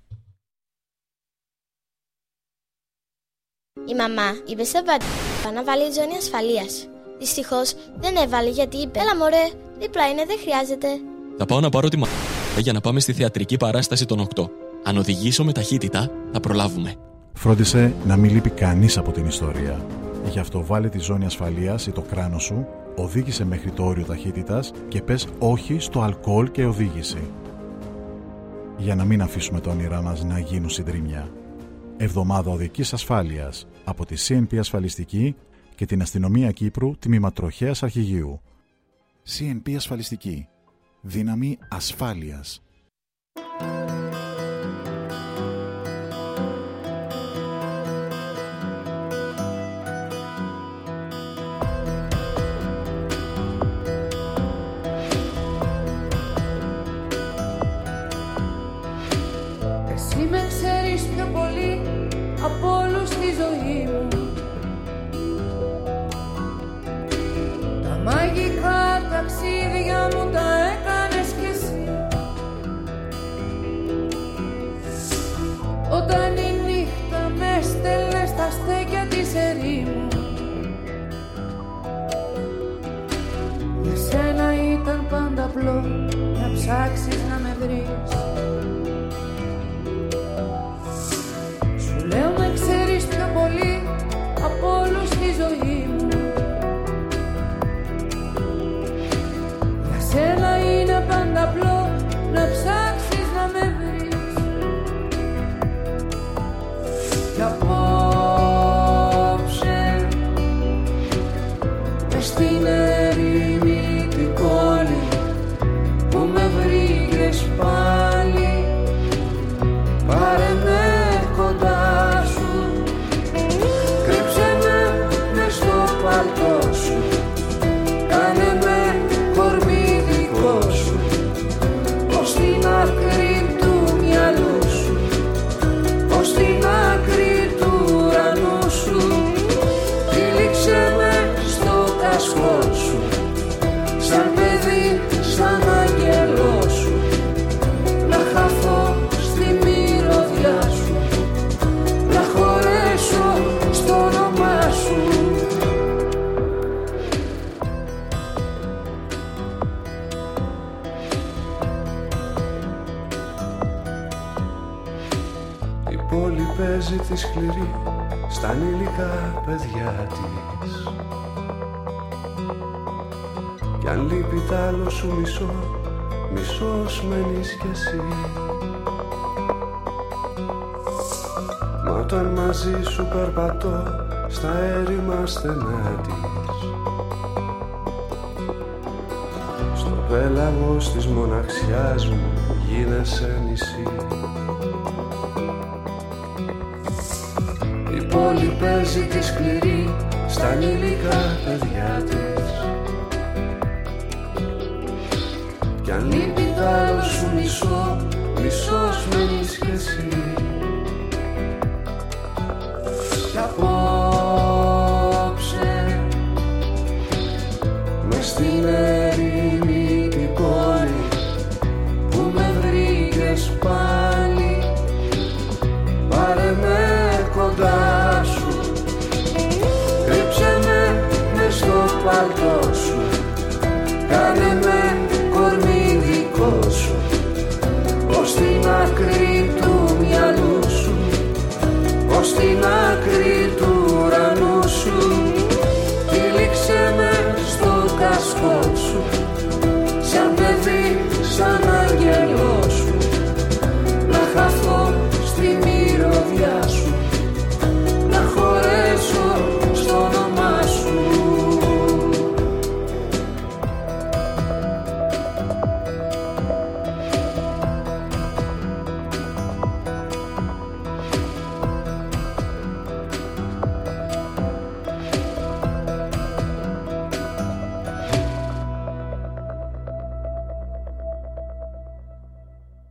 Η μαμά είπε σε πατέρα να βάλει ζώνη ασφαλείας. Δυστυχώς δεν έβαλε γιατί είπε «Έλα μωρέ, δίπλα είναι, δεν χρειάζεται». Θα πάω να πάρω τη μαμά για να πάμε στη θεατρική παράσταση των οκτώ. Αν οδηγήσω με ταχύτητα, θα προλάβουμε. Φρόντισε να μην λείπει κανείς από την ιστορία. Γι' αυτό βάλε τη ζώνη ασφαλείας ή το κράνος σου, οδήγησε μέχρι το όριο ταχύτητας και πες όχι στο αλκοόλ και οδήγηση. Για να μην αφήσουμε τα όνειρά μας να γίνουν συντριμμιά. Εβδομάδα οδικής ασφάλειας από τη σι εν πι Ασφαλιστική και την Αστυνομία Κύπρου Τμήμα Τροχέας Αρχηγείου. σι εν πι Ασφαλιστική. Δύναμη ασφάλειας. Εσύ με ξέρεις πιο πολύ από όλους στη ζωή μου. Τα μαγικά ταξίδια μου τα έκανες κι εσύ. Όταν η νύχτα με στέλνε στα στέκια της ερήμου. Για σένα ήταν πάντα απλό να ψάξεις να με βρεις. Σου λέω με ξέρεις πιο πολύ από όλους στη ζωή μου. Για σένα είναι πάντα απλό να ψάξεις να με βρεις. Κι απόψε μες στην ερήμη την πόλη που με βρήκες πάλι, πάρε με κοντά σου, κρύψε με μες στο παλτό σου, κάνε με κορμί δικό σου, ως την άκρη του μυαλού σου, ως την άκρη λασκό σου, σαν παιδί, σαν άγγελό σου, να χαθώ στη μυρωδιά σου, να χωρέσω στο όνομά σου. Η πόλη παίζει τη σκληρή στα ανήλικα παιδιά της, κι αν λείπει τ' άλλο σου μισό, μισός μένεις κι εσύ. Μα όταν μαζί σου περπατώ στα έρημα στενά της, στο πέλαγος της μοναξιάς μου γίνεσαι νησί. Η πόλη παίζει τη σκληρή στα ανήλικα παιδιά της, κι αν λείπει τ' άλλο σου μισό, μισός μένεις κι εσύ. Κι απόψε μες στην ερημική πόλη που με βρήκες πάλι, πάρε με κοντά σου, κρύψε με μες στο παλτό σου, κάνε με κορμί δικό σου, ως την άκρη του μυαλού σου, ως την άκρη